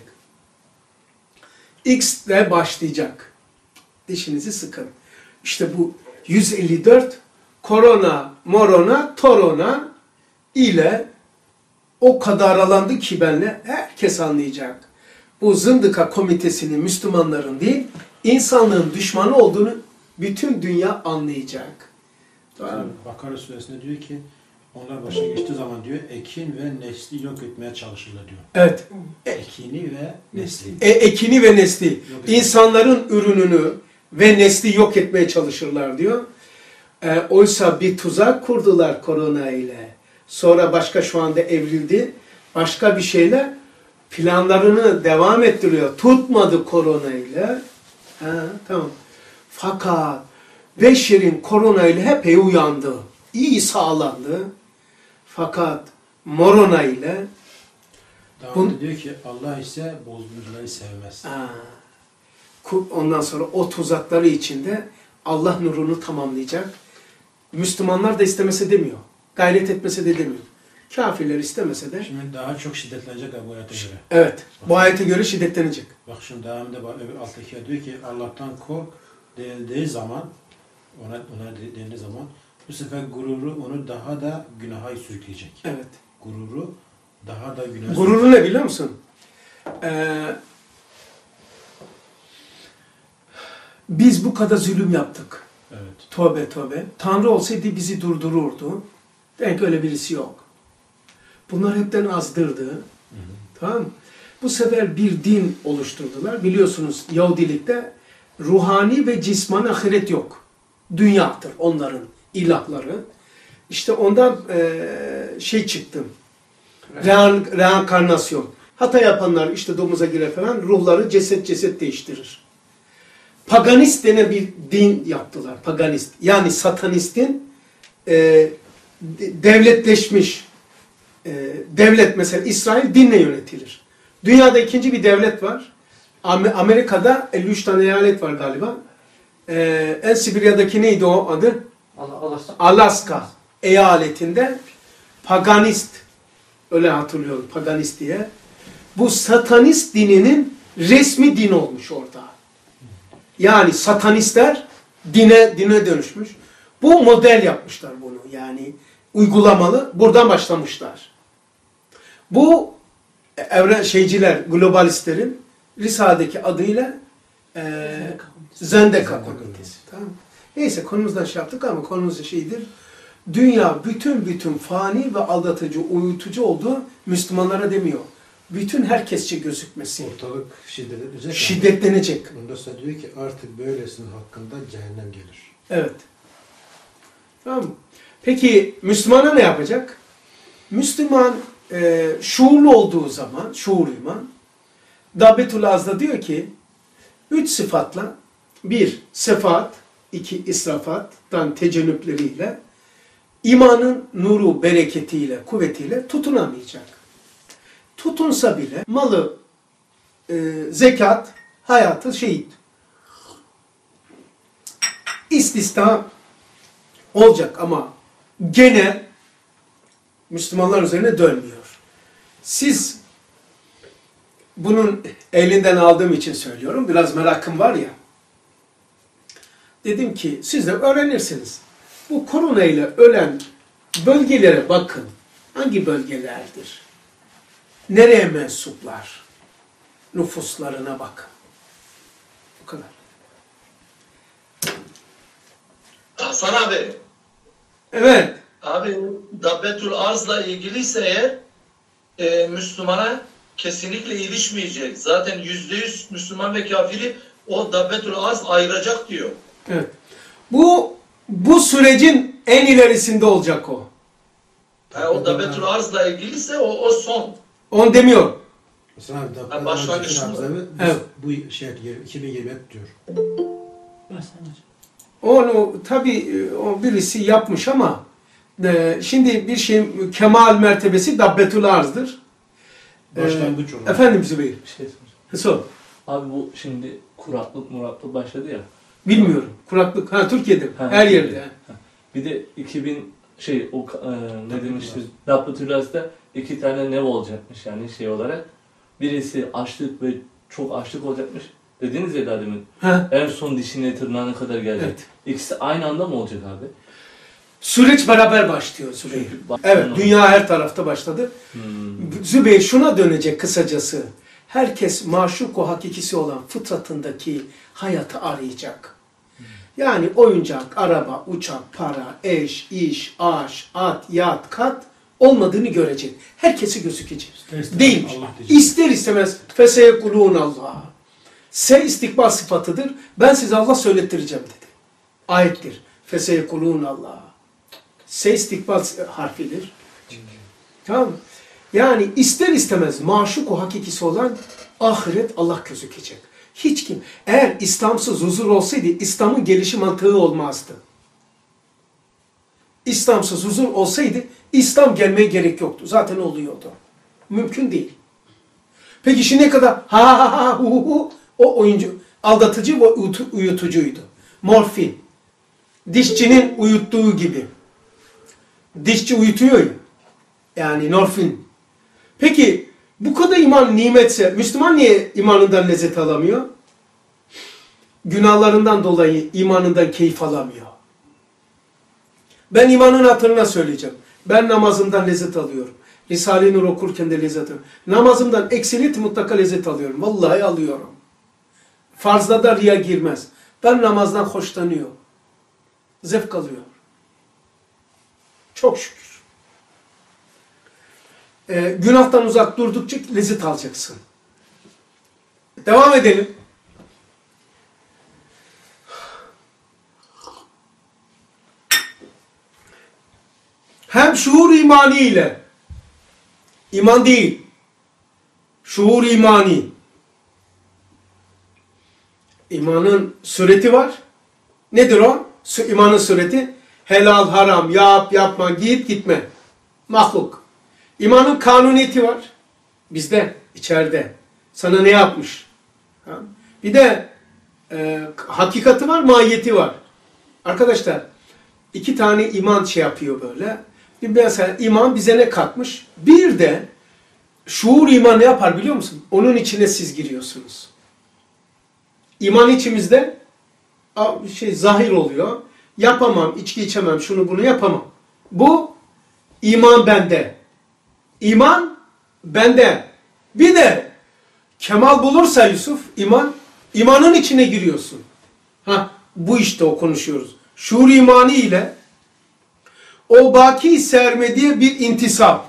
X'te başlayacak. Dişinizi sıkın. İşte bu 154 korona, morona, torona ile o kadar aralandı ki benle herkes anlayacak. Bu zındıka komitesinin Müslümanların değil, insanlığın düşmanı olduğunu bütün dünya anlayacak. Bakara suresinde diyor ki onlar başa geçtiği zaman diyor ekin ve nesli yok etmeye çalışırlar diyor. Evet. Ekini ve nesli. Ekini ve nesli. İnsanların ürününü ve nesli yok etmeye çalışırlar diyor. Oysa bir tuzak kurdular korona ile. Sonra başka şu anda evrildi. Başka bir şeyle planlarını devam ettiriyor. Tutmadı korona ile. Tamam. Fakat beşerin korona ile hep uyandı. İyi sağlandı. Fakat morona ile Devamlı diyor ki Allah ise bozguncuları sevmez. Ondan sonra o tuzakları içinde Allah nurunu tamamlayacak. Müslümanlar da istemese demiyor. Gayret etmese de demiyor. Kafirler istemese de. Şimdi daha çok şiddetlenecek bu ayete göre. Evet. Bu ayete göre şiddetlenecek. Bak şimdi devamında öbür alttaki diyor ki Allah'tan kork denildiği zaman ona denildiği zaman bu sefer gururu onu daha da günaha sürükleyecek. Evet. Gururu daha da günaha Gururu ne biliyor musun? Biz bu kadar zulüm yaptık. Evet. Tövbe tövbe. Tanrı olsaydı bizi durdururdu. Demek öyle birisi yok. Bunlar hepten azdırdı. Tamam mı? Bu sefer bir din oluşturdular. Biliyorsunuz Yahudilikte ruhani ve cismani ahiret yok. Dünyadır onların ilahları. İşte ondan çıktı. Reenkarnasyon. Hata yapanlar işte domuza girer falan ruhları ceset değiştirir. Paganist denen bir din yaptılar. Paganist. Yani satanistin devletleşmiş devlet mesela İsrail dinle yönetilir. Dünyada ikinci bir devlet var. Amerika'da 53 tane eyalet var galiba. En Sibirya'daki neydi o adı? Alaska eyaletinde paganist, öyle hatırlıyorum paganist diye. Bu satanist dininin resmi din olmuş orada. Yani satanistler dine dönüşmüş. Bu model yapmışlar bunu. Yani uygulamalı. Buradan başlamışlar. Bu globalistlerin Risale'deki adıyla Zendeka Komitesi. Tamam. Neyse konumuzdan yaptık ama konumuz şeydir. Dünya bütün fani ve aldatıcı, uyutucu olduğu Müslümanlara demiyor. Bütün herkesçe gözükmesi. Ortalık şiddetlenecek. Şiddetlenecek. Ondan sonra diyor ki artık böylesinin hakkında cehennem gelir. Evet. Tamam mı? Peki Müslümana ne yapacak? Müslüman şuurlu olduğu zaman, şuurlu iman, Dabbetül Az'da diyor ki 3 sıfatla 1. Sefaat, 2. İsrafattan tecennüpleriyle imanın nuru, bereketiyle, kuvvetiyle tutunamayacak. Tutunsa bile malı, zekat, hayatı şehit. İstisna olacak ama genel Müslümanlar üzerine dönmüyor. Siz bunun elinden aldığım için söylüyorum. Biraz merakım var ya. Dedim ki siz de öğrenirsiniz. Bu korona ile ölen bölgelere bakın. Hangi bölgelerdir? Nereye mensuplar? Nüfuslarına bakın. Bu kadar. Hasan abi, Evet. abi Dabbetül Arz'la ilgiliyse eğer Müslümana kesinlikle ilişmeyecek. Zaten %100 Müslüman ve kafiri o Dabbetül Arz ayıracak diyor. Evet. Bu sürecin en ilerisinde olacak o. O Dabbetül Arz'la ilgiliyse o son. Onu demiyor. Mesela Ha, başlangıçta mı? Evet. Bu şey 2020 diyor. Onu tabii o birisi yapmış ama şimdi bir şeyin kemal mertebesi Dabbetül Arz'dır. Başlangıç olarak. Efendim Zübeyir. Bir şey soracağım. Sor. Abi bu şimdi kuraklık başladı ya. Bilmiyorum. Kuraklık. Ha Türkiye'de. Ha, Her Türkiye'de. yerde. Bir de 2000 ne demiştir? Dabbetülaz'da 2 tane nev olacakmış yani şey olarak. Birisi açlık ve çok açlık olacakmış. Dediniz ya daha demin. Ha. En son dişine tırnağına kadar gelecek. Evet. İkisi aynı anda mı olacak abi? Süreç beraber başlıyor Zübeyir. Çünkü Evet. Dünya her tarafta başladı. Hmm. Zübeyir şuna dönecek kısacası. Herkes maşuku hakikisi olan fıtratındaki hayatı arayacak. Yani oyuncak, araba, uçak, para, eş, iş, aş, at, yat, kat olmadığını görecek. Herkesi gözükecek. Değilmiş. Allah diyecek. İster istemez feseyekulûn Allah. Se istikbal sıfatıdır. Ben size Allah söylettireceğim dedi. Ayettir. Feseyekulûn Allah. Se istikbal harfidir. Tamam mı? Yani ister istemez maşuku hakikisi olan ahiret Allah gözükecek. Hiç kim, eğer İslamsız huzur olsaydı İslam'ın gelişi mantığı olmazdı. İslamsız huzur olsaydı İslam gelmeye gerek yoktu. Zaten oluyordu. Mümkün değil. Peki şimdiye kadar o oyuncu aldatıcı ve uyutucuydu. Morfin. Dişçinin uyuttuğu gibi. Dişçi uyutuyor ya. Yani morfin. Peki bu kadar iman nimetse Müslüman niye imanından lezzet alamıyor? Günahlarından dolayı imanından keyif alamıyor. Ben imanın hatırına söyleyeceğim. Ben namazımdan lezzet alıyorum. Risale-i Nur okurken de lezzet alıyorum. Namazımdan eksilip mutlaka lezzet alıyorum. Vallahi alıyorum. Farzda da riya girmez. Ben namazdan hoşlanıyor. Zevk alıyor. Çok şükür. Günahtan uzak durdukça lezzet alacaksın. Devam edelim. Hem şuur imani ile, iman değil, şuur imani. İmanın sureti var. Nedir o? İmanın sureti. Helal, haram, yap, yapma, git, gitme. Mahluk. İmanın kanuniyeti var. Bizde, içeride. Sana ne yapmış? Bir de hakikati var, mahiyeti var. Arkadaşlar, iki tane iman şey yapıyor böyle. Mesela iman bize ne katmış? Bir de şuur iman ne yapar biliyor musun? Onun içine siz giriyorsunuz. İman içimizde zahir oluyor. Yapamam, içki içemem, şunu bunu yapamam. Bu iman bende. İman bende. Bir de kemal bulursa Yusuf, imanın içine giriyorsun. Bu işte o konuşuyoruz. Şuur imanı ile o baki sermediği bir intisap.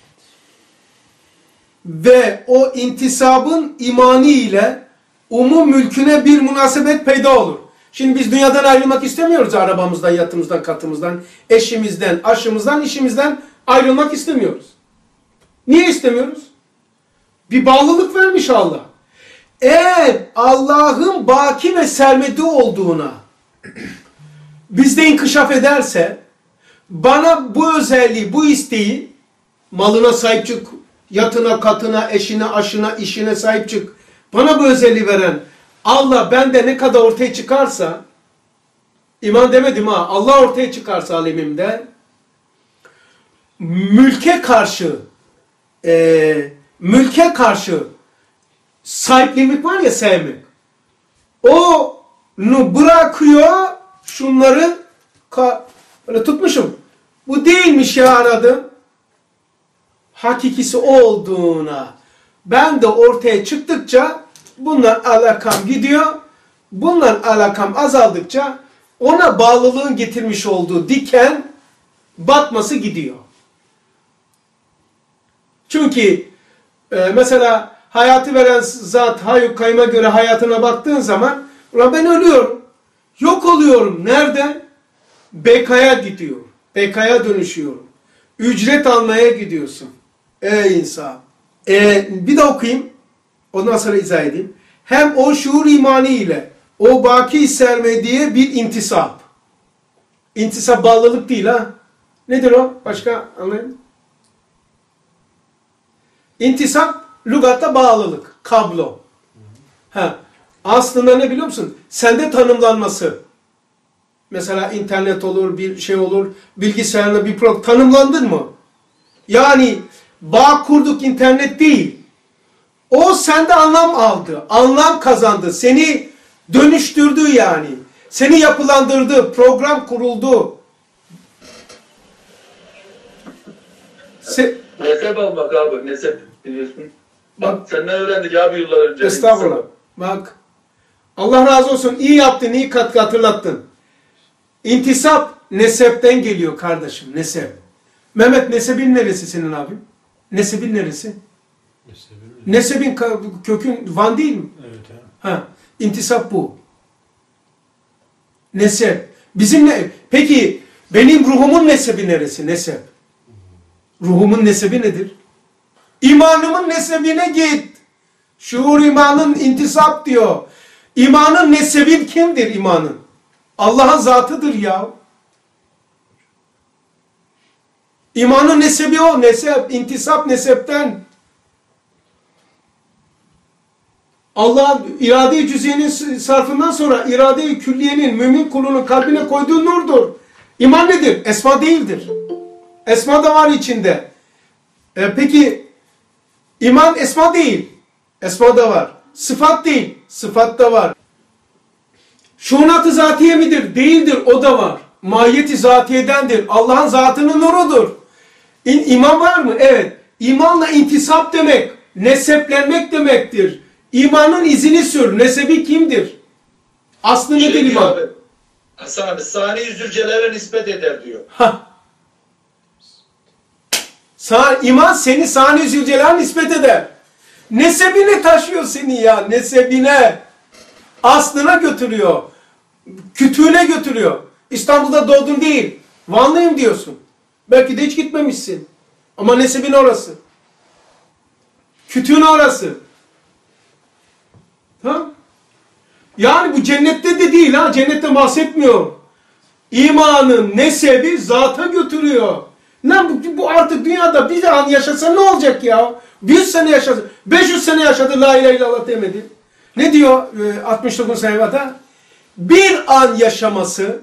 Ve o intisabın imanı ile umum mülküne bir münasebet peyda olur. Şimdi biz dünyadan ayrılmak istemiyoruz. Arabamızdan, yatımızdan, katımızdan, eşimizden, aşımızdan, işimizden ayrılmak istemiyoruz. Niye istemiyoruz? Bir bağlılık vermiş Allah. Eğer Allah'ın baki ve sermedi olduğuna bizde inkişaf ederse, bana bu özelliği, bu isteği, malına sahip çık, yatına, katına, eşine, aşına, işine sahip çık, bana bu özelliği veren Allah bende ne kadar ortaya çıkarsa, iman demedim ha, Allah ortaya çıkarsa alemimde, mülke karşı sahiplenmek var ya, sevmek. Onu bırakıyor, şunları böyle tutmuşum. Bu değilmiş ya aradım. Hakikisi olduğuna ben de ortaya çıktıkça bundan alakam gidiyor. Bundan alakam azaldıkça ona bağlılığın getirmiş olduğu diken batması gidiyor. Çünkü mesela hayatı veren zat Hayyul Kayyum'a göre hayatına baktığın zaman ulan ben ölüyorum. Yok oluyorum. Nerede? Bekaya gidiyor. Bekaya dönüşüyorum. Ücret almaya gidiyorsun. Ey insan. Bir de okuyayım. Ondan sonra izah edeyim. Hem o şuur imanı ile o baki sermediği bir intisap. İntisap bağlılık değil ha. Nedir o? Başka anlayın. İntisap lügatta bağlılık. Kablo. Aslında ne biliyor musun? Sende tanımlanması. Mesela internet olur, bir şey olur, bilgisayarla bir program. Tanımlandın mı? Yani bağ kurduk, internet değil. O sende anlam aldı, anlam kazandı, seni dönüştürdü yani. Seni yapılandırdı, program kuruldu. Nesep almak abi, nesep biliyorsun. Bak, senden öğrendik abi yıllar önce. Estağfurullah. Bak, Allah razı olsun, iyi yaptın, iyi hatırlattın. İntisap nesepten geliyor kardeşim, nesep. Mehmet, nesebin neresi senin abim? Nesebin neresi? Nesebin kökün Van değil mi? Evet. İntisap bu. Nesep. Bizim ne? Peki benim ruhumun nesebi neresi? Nesep. Ruhumun nesebi nedir? İmanımın nesebine git. Şuur imanın intisap diyor. İmanın nesebin kimdir imanın? Allah'ın zatıdır ya. İmanın nesebi o. Nesep, intisap nesepten. Allah irade-i cüziyenin sarfından sonra irade-i külliyenin mümin kulunun kalbine koyduğu nurdur. İman nedir? Esma değildir. Esma da var içinde. Peki iman esma değil. Esma da var. Sıfat değil. Sıfat da var. Şunat-ı zatiye midir? Değildir. O da var. Mahiyeti zatiyedendir. Allah'ın zatının nurudur. İman var mı? Evet. İmanla intisap demek, neseplenmek demektir. İmanın izini sür. Nesebi kimdir? Aslı nedir diyor iman? abi, Hasan abi sani zülcelale nispet eder diyor. İman seni sani zülcelal nispet eder. Nesebine taşıyor seni ya. Nesebine. Aslına götürüyor. Kütüğüne götürüyor. İstanbul'da doğdun değil. Vanlıyım diyorsun. Belki de hiç gitmemişsin. Ama nesebin orası. Kütüğün orası. Ha? Yani bu cennette de değil ha. Cennette bahsetmiyor. İmanın nesebi zata götürüyor. Bu artık dünyada bir an yaşasa ne olacak ya? 100 sene yaşadı. 500 sene yaşadı la ilahe illallah demedi. Ne diyor 69 sayfada? Bir an yaşaması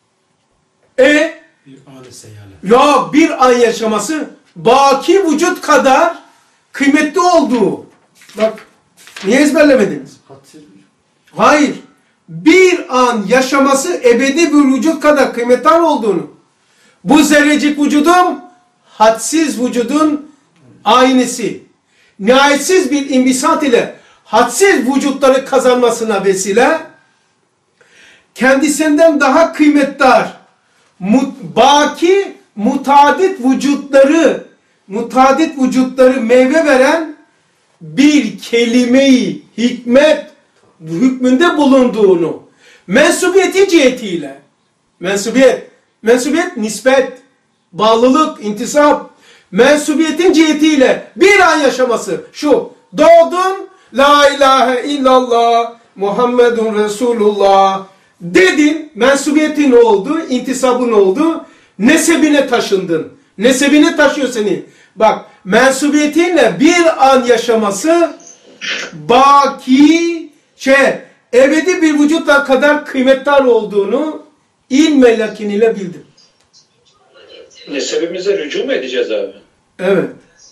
Bir anı seyale. ya bir an yaşaması baki vücut kadar kıymetli olduğu. Bak niye ezberlemediniz? Hadsiz bir. Hayır. Bir an yaşaması ebedi bir vücut kadar kıymetli olduğunu. Bu zerrecik vücudum hadsiz vücudun aynısı. Nihayetsiz bir imbisat ile hadsiz vücutları kazanmasına vesile, kendisinden daha kıymetdar, baki mutadit vücutları meyve veren bir kelime-i hikmet hükmünde bulunduğunu, mensubiyeti cihetiyle, mensubiyet nispet, bağlılık, intisap, mensubiyetin cihetiyle bir an yaşaması şu: doğdun, la ilahe illallah Muhammedun Resulullah dedin, mensubiyetin oldu, intisabın oldu, nesebine taşındın. Nesebine taşıyor seni. Bak, mensubiyetinle bir an yaşaması baki ebedi bir vücutla kadar kıymetdar olduğunu ilm ve yakin ile bildim. Nesebimize rücu mu edeceğiz abi? Evet.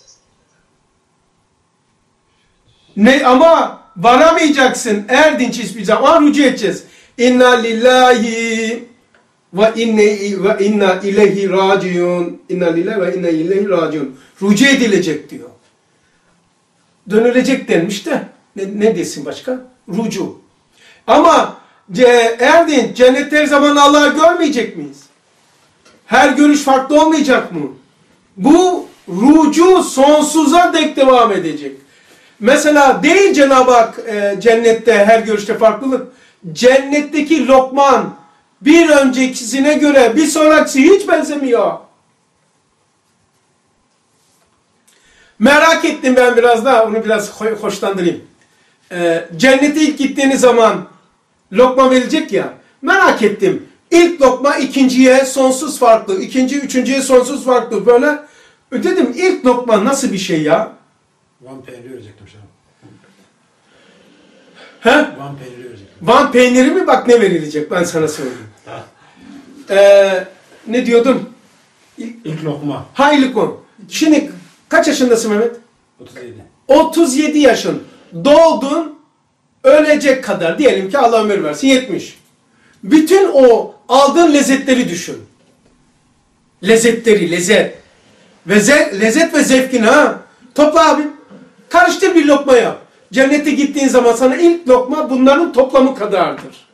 Ama varamayacaksın erdinç hiçbir zaman, rücu edeceğiz. İnna lillahi ve inna ileyhi raciun. İnna lillahi ve inna ileyhi raciun. Rücu edilecek diyor. Dönülecek denmiş de ne desin başka? Rücu. Ama erdinç cennette her zaman Allah'ı görmeyecek miyiz? Her görüş farklı olmayacak mı? Bu rücu sonsuza dek devam edecek. Mesela değil Cenab-ı Hak cennette her görüşte farklılık. Cennetteki lokman bir öncekisine göre bir sonrakisi hiç benzemiyor. Merak ettim ben biraz daha, onu biraz hoşlandırayım. Cennete ilk gittiğiniz zaman lokma verilecek ya, merak ettim. İlk lokma ikinciye sonsuz farklı, ikinci üçüncüye sonsuz farklı böyle. Dedim ilk lokma nasıl bir şey ya? Van peyniri verecektim şu an. He? Van peyniri verecektim. Van peyniri mi? Bak ne verilecek ben sana söyleyeyim. Ne diyordum? İlk lokma. Ha ilk lokma. Şimdi kaç yaşındasın Mehmet? 37. 37 yaşın. Doğdun, ölecek kadar. Diyelim ki Allah ömür versin 70. Bütün o aldığın lezzetleri düşün. Lezzetleri, lezzet. Lezzet ve zevkini ha. Topla abi. Karıştır bir lokma yap. Cennete gittiğin zaman sana ilk lokma bunların toplamı kadardır.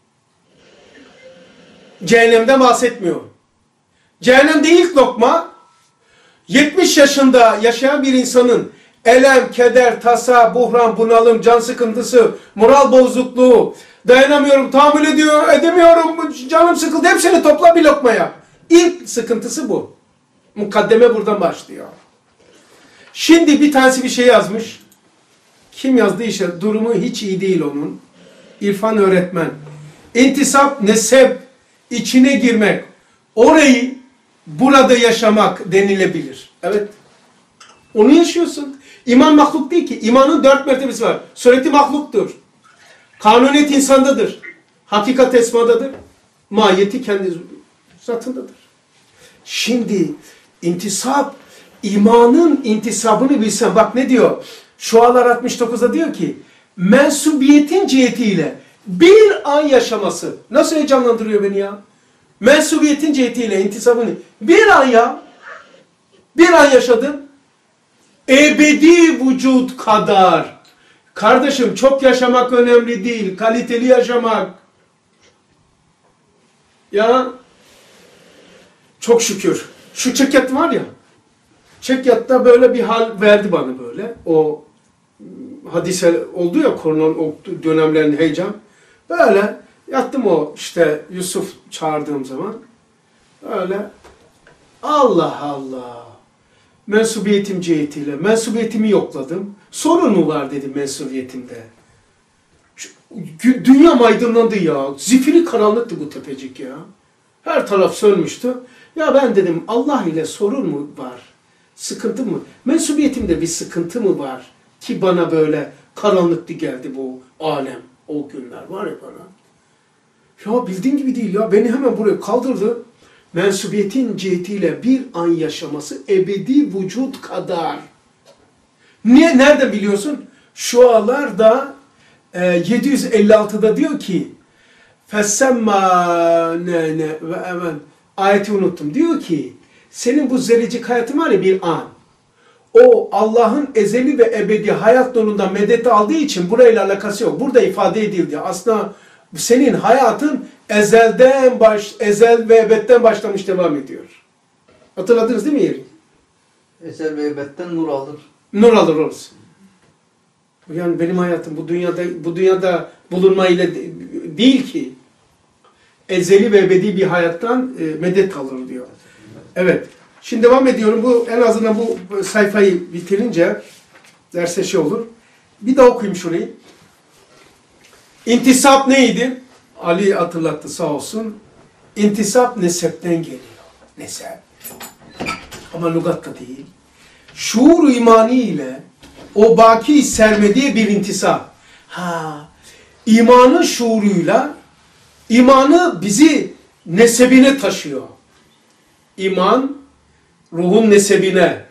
Cehennemden bahsetmiyorum. Cehennemde ilk lokma 70 yaşında yaşayan bir insanın elem, keder, tasa, buhran, bunalım, can sıkıntısı, moral bozukluğu, dayanamıyorum, tahammül edemiyorum, canım sıkıldı, hepsini topla bir lokma yap. İlk sıkıntısı bu. Mukaddeme buradan başlıyor. Şimdi bir tanesi bir şey yazmış. Kim yazdıysa durumu hiç iyi değil onun. İrfan öğretmen. İntisap, nesep, içine girmek. Orayı burada yaşamak denilebilir. Evet. Onu yaşıyorsun. İman mahluk değil ki. İmanın 4 mertebesi var. Sureti mahluktur. Kanuniyet insandadır. Hakikat esmadadır. Mahiyeti kendi zatındadır. Şimdi intisap, imanın intisabını bilsen. Bak ne diyor? Şualar 69'da diyor ki mensubiyetin cihetiyle bir an yaşaması. Nasıl heyecanlandırıyor beni ya? Mensubiyetin cihetiyle intisabını. Bir an ya. Bir an yaşadın. Ebedi vücut kadar. Kardeşim çok yaşamak önemli değil. Kaliteli yaşamak. Ya çok şükür. Şu çekyat var ya. Çekyatta böyle bir hal verdi bana böyle. O hadise oldu ya koronan o dönemlerin heyecan. Böyle yattım o işte Yusuf çağırdığım zaman. Öyle Allah Allah. Mensubiyetim cihetiyle. Mensubiyetimi yokladım. Sorun mu var dedim mensubiyetimde. Dünya aydınlandı ya. Zifiri karanlıktı bu tepecik ya. Her taraf sönmüştü. Ya ben dedim Allah ile sorun mu var? Sıkıntı mı? Mensubiyetimde bir sıkıntı mı var? Ki bana böyle karanlıklı geldi bu alem. O günler var ya bana. Ya bildiğin gibi değil ya. Beni hemen buraya kaldırdı. Mensubiyetin cihetiyle bir an yaşaması ebedi vücut kadar. Niye? Nereden biliyorsun? Şualarda 756'da diyor ki Fessemma ve hemen ayeti unuttum. Diyor ki senin bu zerrecik hayatın var ya bir an. O Allah'ın ezeli ve ebedi hayat nurundan medet aldığı için burayla alakası yok. Burada ifade edildi. Aslında senin hayatın ezel ve ebedden başlamış devam ediyor. Hatırladınız değil mi yeri? Ezel ve ebedden nur alır. Nur alır orası. Yani benim hayatım bu dünyada bulunmayla değil ki. Ezeli ve ebedi bir hayattan medet alır diyor. Evet. Şimdi devam ediyorum. Bu en azından bu sayfayı bitirince derse şey olur. Bir daha okuyayım şurayı. İntisap neydi? Ali hatırlattı sağ olsun. İntisap nesepten geliyor. Nesep. Ama lügatta değil. Şuur imani ile o baki sermediği bir intisap. İmanın şuuruyla imanı bizi nesebine taşıyor. İman ruhun nesebine.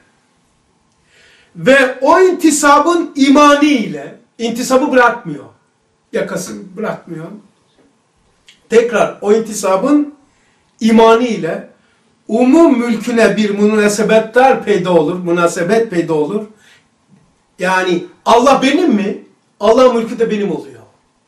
Ve o intisabın imani ile intisabı bırakmıyor. Yakasını bırakmıyor. Tekrar o intisabın imani ile umum mülküne bir münasebetler peyda olur. Münasebet peyda olur. Yani Allah benim mi? Allah mülkü de benim oluyor.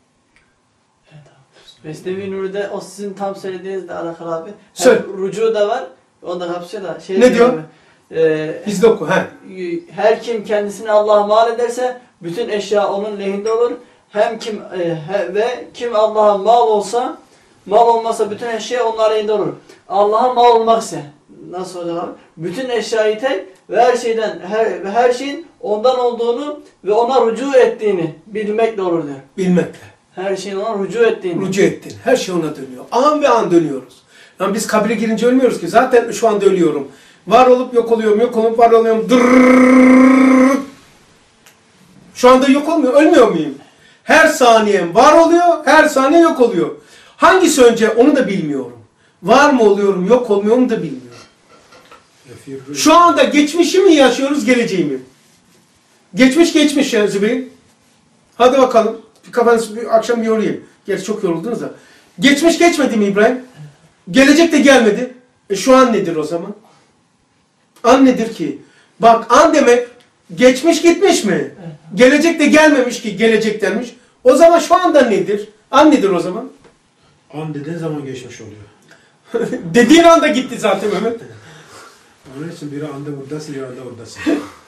Mesnevi Nuri'de o sizin tam söylediğinizle alakalı abi. Söyle. Rucu da var. Onda kapsıyor da. Ne diyor? Abi, Bizde oku. her kim kendisini Allah'a mal ederse bütün eşya onun lehinde olur. Hem kim ve kim Allah'a mal olsa, mal olmasa bütün eşya onun aleyhinde olur. Allah'a mal olmak ise nasıl olacak abi? Bütün eşyayı tek ve her şeyin ondan olduğunu ve ona rücu ettiğini bilmekle olur diyor. Bilmekle. Her şeyin ona rücu ettiğini. Rücu ettin. Her şey ona dönüyor. An ve an dönüyoruz. Yani biz kabire girince ölmüyoruz ki. Zaten şu anda ölüyorum. Var olup yok oluyorum. Yok olup var oluyorum. Dırrrr. Şu anda yok olmuyor. Ölmüyor muyum? Her saniyem var oluyor. Her saniye yok oluyor. Hangisi önce onu da bilmiyorum. Var mı oluyorum, yok olmuyor onu da bilmiyorum. Şu anda geçmişi mi yaşıyoruz, geleceği mi? Geçmiş ya Zübeyir. Hadi bakalım. Kafanızı akşam bir yorayım. Gerçi çok yoruldunuz da. Geçmiş geçmedi mi İbrahim? Gelecek de gelmedi. Şu an nedir o zaman? An nedir ki? Bak an demek geçmiş gitmiş mi? Gelecek de gelmemiş ki gelecek denmiş. O zaman şu anda nedir? An nedir o zaman? An dediğin zaman geçmiş oluyor. Dediğin anda gitti zaten Mehmet. Onun için bir anda buradasın, bir anda oradasın.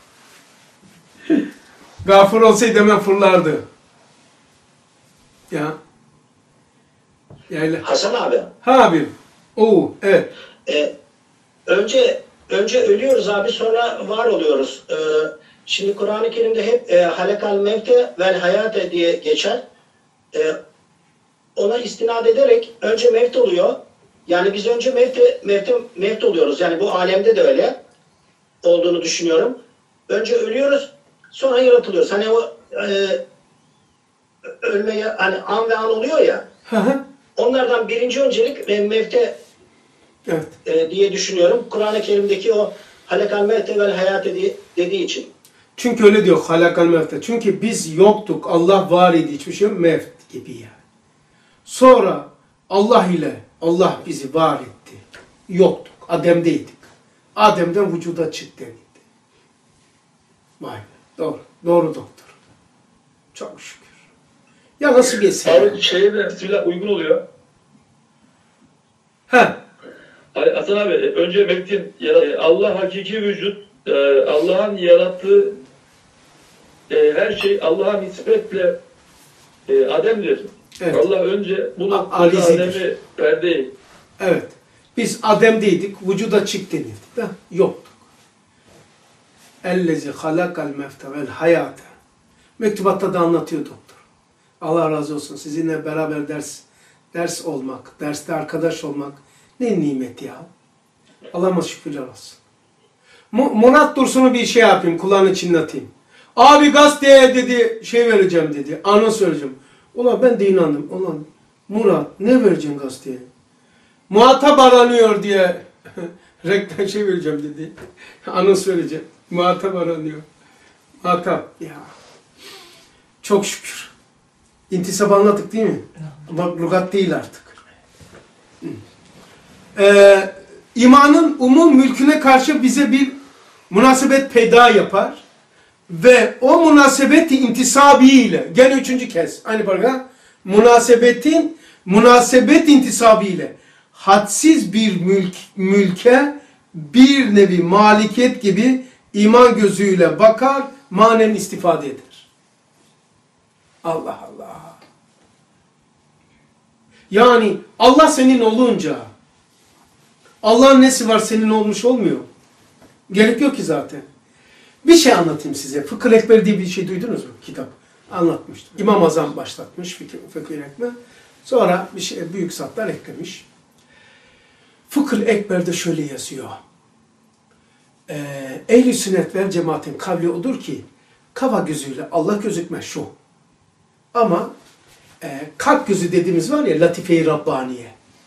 Gafur olsaydı hemen fırlardı. Ya. Yayla. Hasan abi. Ha abi. Oo, evet. Önce ölüyoruz abi, sonra var oluyoruz. Şimdi Kur'an-ı Kerim'de hep halekal mevte vel hayate diye geçer. Ona istinad ederek önce mevt oluyor. Yani biz önce mevt oluyoruz. Yani bu alemde de öyle olduğunu düşünüyorum. Önce ölüyoruz, sonra yaratılıyoruz. Hani o ölmeye hani an ve an oluyor ya. Onlardan birinci öncelik mevte Evet. diye düşünüyorum. Kur'an-ı Kerim'deki o halekal mevte vel hayate dediği için. Çünkü öyle diyor halakal mevte. Çünkü biz yoktuk. Allah var idi. Hiçbir şey yok. Mevt gibi yani. Sonra Allah ile Allah bizi var etti. Yoktuk. Adem'deydik. Adem'den vücuda çık denildi. Vay be. Doğru. Doğru doktor. Çok şükür. Ya nasıl bir eser? Abi şeye de uygun oluyor. Ha, Hasan abi önce Mevlid'in Allah hakiki vücut, Allah'ın yarattığı her şey Allah'a nispetle Adem'dir. evet. Allah önce bu noktada Alizidir. Adem'i perdeyi. Evet. Biz Adem'deydik, vücuda çık denildi de yoktuk. Ellezi halakal mevte vel hayate. Mektubatta da anlatıyor doktor. Allah razı olsun. Sizinle beraber ders olmak, derste arkadaş olmak ne nimet ya. Allah'ıma şükürler olsun. Murat Dursun'u bir şey yapayım, kulağını çınlatayım. Abi gazeteye dedi, şey vereceğim dedi, anons vereceğim. Ulan ben de inandım. Ulan Murat ne vereceksin gazeteye? Muhatap aranıyor diye reklam şey vereceğim dedi. Anons vereceğim. Muhatap aranıyor. Muhatap. Ya. Çok şükür. İntisap anlattık değil mi? Bak lügat değil artık. İmanın umum mülküne karşı bize bir münasebet peyda yapar. Ve o münasebeti intisabiyle, gene üçüncü kez aynı paragraf, münasebet intisabiyle hadsiz bir mülke bir nevi maliket gibi iman gözüyle bakar, manen istifade eder. Allah Allah. Yani Allah senin olunca Allah'ın nesi var senin olmuş olmuyor. Gerek yok ki zaten. Bir şey anlatayım size. Fıkıh Ekber diye bir şey duydunuz mu? Kitap. Anlatmıştım. İmam Azam başlatmış Fıkıh Ekber. Sonra bir şey, büyük satlar eklemiş. Fıkıh Ekber'de şöyle yazıyor. Ehl-i sünnet vel cemaatin kavli odur ki kafa gözüyle Allah gözükmez şu. Ama kalp gözü dediğimiz var ya Latife-i Rabbaniye.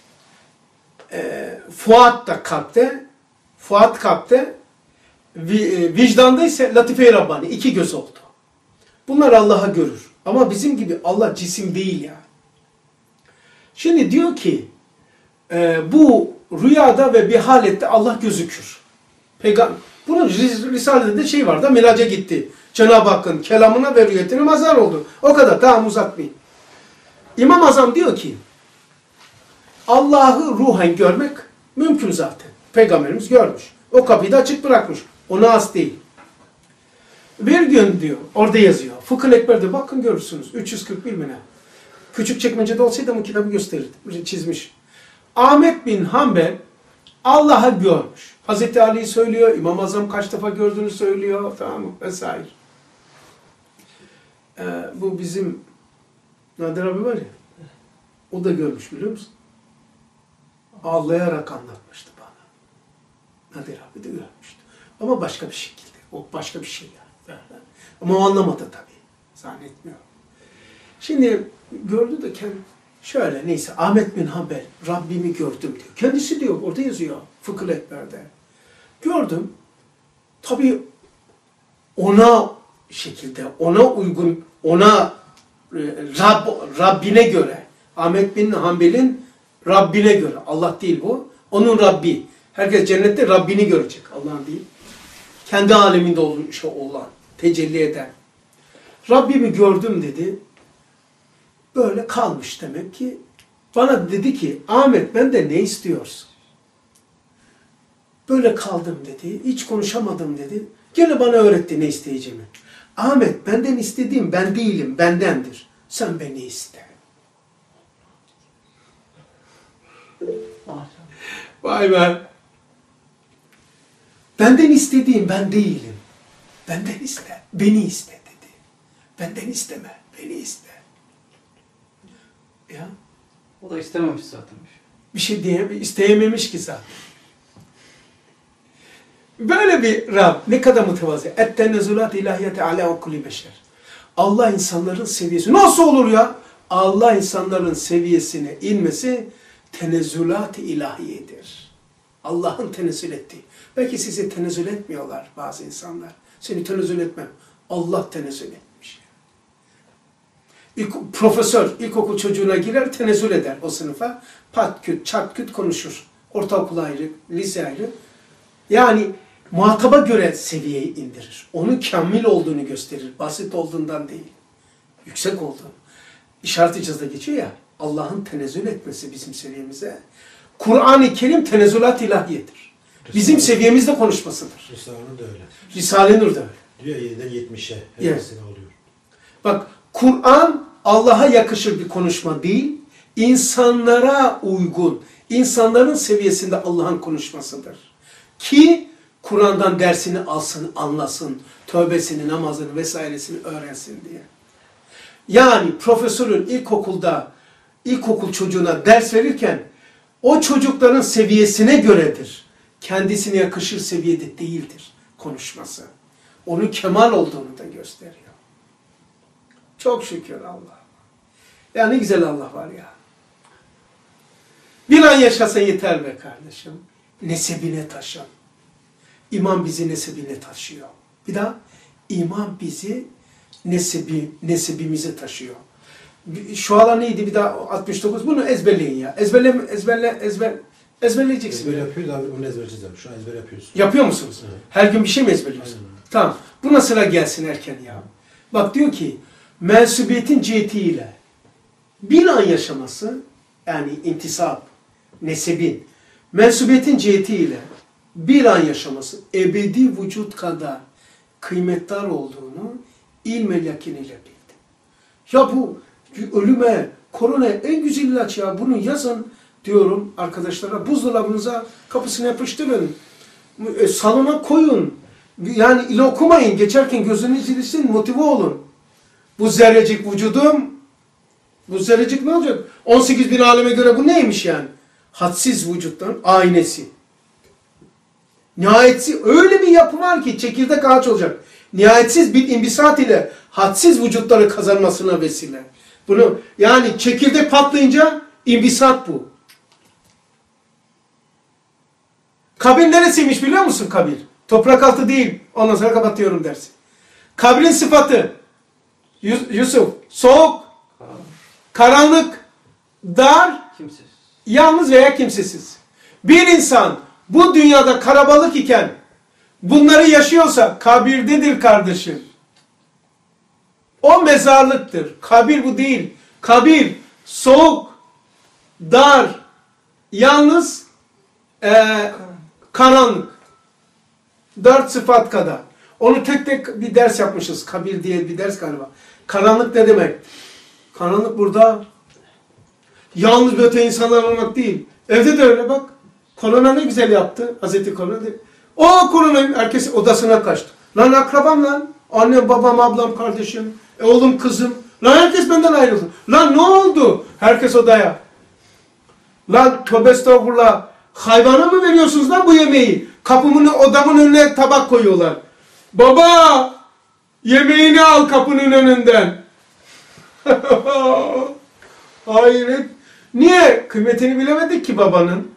Fuat da kalpte, Fuat kalpte, vicdanda ise Latife-i Rabbani. İki göz oldu. Bunlar Allah'ı görür. Ama bizim gibi Allah cisim değil yani. Şimdi diyor ki bu rüyada ve bir halette Allah gözükür. Bunun Risale'de de şey var da miraca gitti. Cenab-ı Hakk'ın kelamına ve rüyetine mazhar oldu. O kadar. Tamam uzatmayın. İmam Azam diyor ki Allah'ı ruhen görmek mümkün zaten. Peygamberimiz görmüş. O kapıyı da açık bırakmış. Ona az değil. Bir gün diyor, orada yazıyor. Fıkıh Ekber'de bakın görürsünüz. 341 mi ne? Küçükçekmece'de olsaydı bu kitabı gösterirdim. Çizmiş. Ahmet bin Hanbel Allah'ı görmüş. Hazreti Ali'yi söylüyor. İmam Azam kaç defa gördüğünü söylüyor. Tamam mı? Vesaire. Bu bizim Nadir abi var ya. O da görmüş biliyor musun? Ağlayarak anlatmıştı bana. Nadir abi de görmüştü. Ama başka bir şekilde. O başka bir şey yani. Ama o anlamadı tabii. Zannetmiyorum. Şimdi gördü de şöyle neyse Ahmet bin Hanbel Rabbimi gördüm diyor. Kendisi diyor orada yazıyor Fıkıh Ekber'de. Gördüm. Tabii ona şekilde ona uygun Rabbine göre Ahmet bin Hanbel'in Rabbine göre Allah değil bu. Onun Rabbi. Herkes cennette Rabbini görecek. Allah'ın değil. Kendi aleminde olan tecelli eden. Rabbimi gördüm dedi. Böyle kalmış demek ki. Bana dedi ki Ahmet benden ne istiyorsun? Böyle kaldım dedi. Hiç konuşamadım dedi. Gene bana öğretti ne isteyeceğimi. Ahmet benden istediğim ben değilim, bendendir. Sen beni iste. Vay be. Benden istediğim ben değilim. Benden iste. Beni iste dedi. Benden isteme. Beni iste. Ya. O da istememiş zaten. Bir şey isteyememiş ki zaten. Böyle bir Rab ne kadar mütevazi. Et-tenezzulat ilahiyete ala kulli beşer. Allah insanların seviyesi. Nasıl olur ya? Allah insanların seviyesine inmesi tenezzülat-ı ilahiyedir. Allah'ın tenezzül ettiği. Belki size tenezzül etmiyorlar bazı insanlar. Seni tenezzül etmem. Allah tenezzül etmiş. Profesör ilkokul çocuğuna girer tenezzül eder o sınıfa. Pat küt çat küt konuşur. Ortaokul ayrı, lise ayrı. Yani muhataba göre seviyeyi indirir. Onun kamil olduğunu gösterir. Basit olduğundan değil. Yüksek olduğunu. İşaret-i cızda geçiyor ya. Allah'ın tenezzül etmesi bizim seviyemize. Kur'an-ı Kerim tenezzülat ilahiyedir. Bizim seviyemizde konuşmasıdır. Risale'nin de öyle. Risale-i Nur da öyle. Diyor 7'den 70'e. Evet. Hepsine oluyor. Bak, Kur'an Allah'a yakışır bir konuşma değil, insanlara uygun, insanların seviyesinde Allah'ın konuşmasıdır. Ki Kur'an'dan dersini alsın, anlasın, tövbesini, namazını vesairesini öğrensin diye. Yani profesörün ilkokul çocuğuna ders verirken o çocukların seviyesine göredir. Kendisine yakışır seviyede değildir konuşması. Onun kemal olduğunu da gösteriyor. Çok şükür Allah. Ya ne güzel Allah var ya. Bir an yaşasa yeter be kardeşim. Nesebine taşın. İman bizi nesebine taşıyor. Bir daha iman bizi nesebimize taşıyor. Şu an neydi bir daha 69? Bunu ezberleyin ya. Ezberleyeceksin. Ezber yapıyoruz abi, onu ezberleyeceğiz abi. Şu an ezber yapıyoruz. Yapıyor musunuz? Evet. Her gün bir şey mi ezberliyorsun? Aynen. Tamam. Buna sıra gelsin erken ya. Bak diyor ki mensubiyetin cihetiyle bir an yaşaması, yani intisap, nesebin, mensubiyetin cihetiyle bir an yaşaması ebedi vücut kadar kıymetdar olduğunu ilmel yakiniyle bildi. Ya bu ölüme, koronaya en güzel ilaç ya. Bunu yazın diyorum arkadaşlara. Buzdolabınıza kapısına yapıştırın. Salona koyun. Yani ile okumayın. Geçerken gözünüz ilişsin, motive olun. Bu zerrecik vücudum, bu zerrecik ne olacak? 18 bin aleme göre bu neymiş yani? Hadsiz vücuttan aynesi. Nihayetsiz, öyle bir yapı var ki çekirdek ağaç olacak. Nihayetsiz bir imbisat ile hadsiz vücutları kazanmasına vesile. Bunu yani çekirdek patlayınca imbisat bu. Kabir neresiymiş biliyor musun kabir? Toprak altı değil. Ondan sonra kapatıyorum dersi. Kabrin sıfatı Yusuf, soğuk, karanlık, dar, Kimsesiz. yalnız veya kimsesiz. Bir insan bu dünyada karabalık iken bunları yaşıyorsa kabirdedir kardeşim. O mezarlıktır. Kabir bu değil. Kabir soğuk, dar, yalnız, karanlık. 4 sıfat kadar. Onu tek tek bir ders yapmışız. Kabir diye bir ders galiba. Karanlık ne demek? Karanlık burada yalnız böyle insanlar olmak değil. Evde de öyle bak. Korona ne güzel yaptı. Hazreti Korona. O korona herkes odasına kaçtı. Lan akrabam lan. Annem, babam, ablam, kardeşim. Oğlum, kızım. Lan herkes benden ayrıldı. Lan ne oldu? Herkes odaya. Lan tövbe estağfurullah. Hayvana mı veriyorsunuz lan bu yemeği? Kapımın, odamın önüne tabak koyuyorlar. Baba! Yemeğini al kapının önünden. Hayret. Niye? Kıymetini bilemedik ki babanın.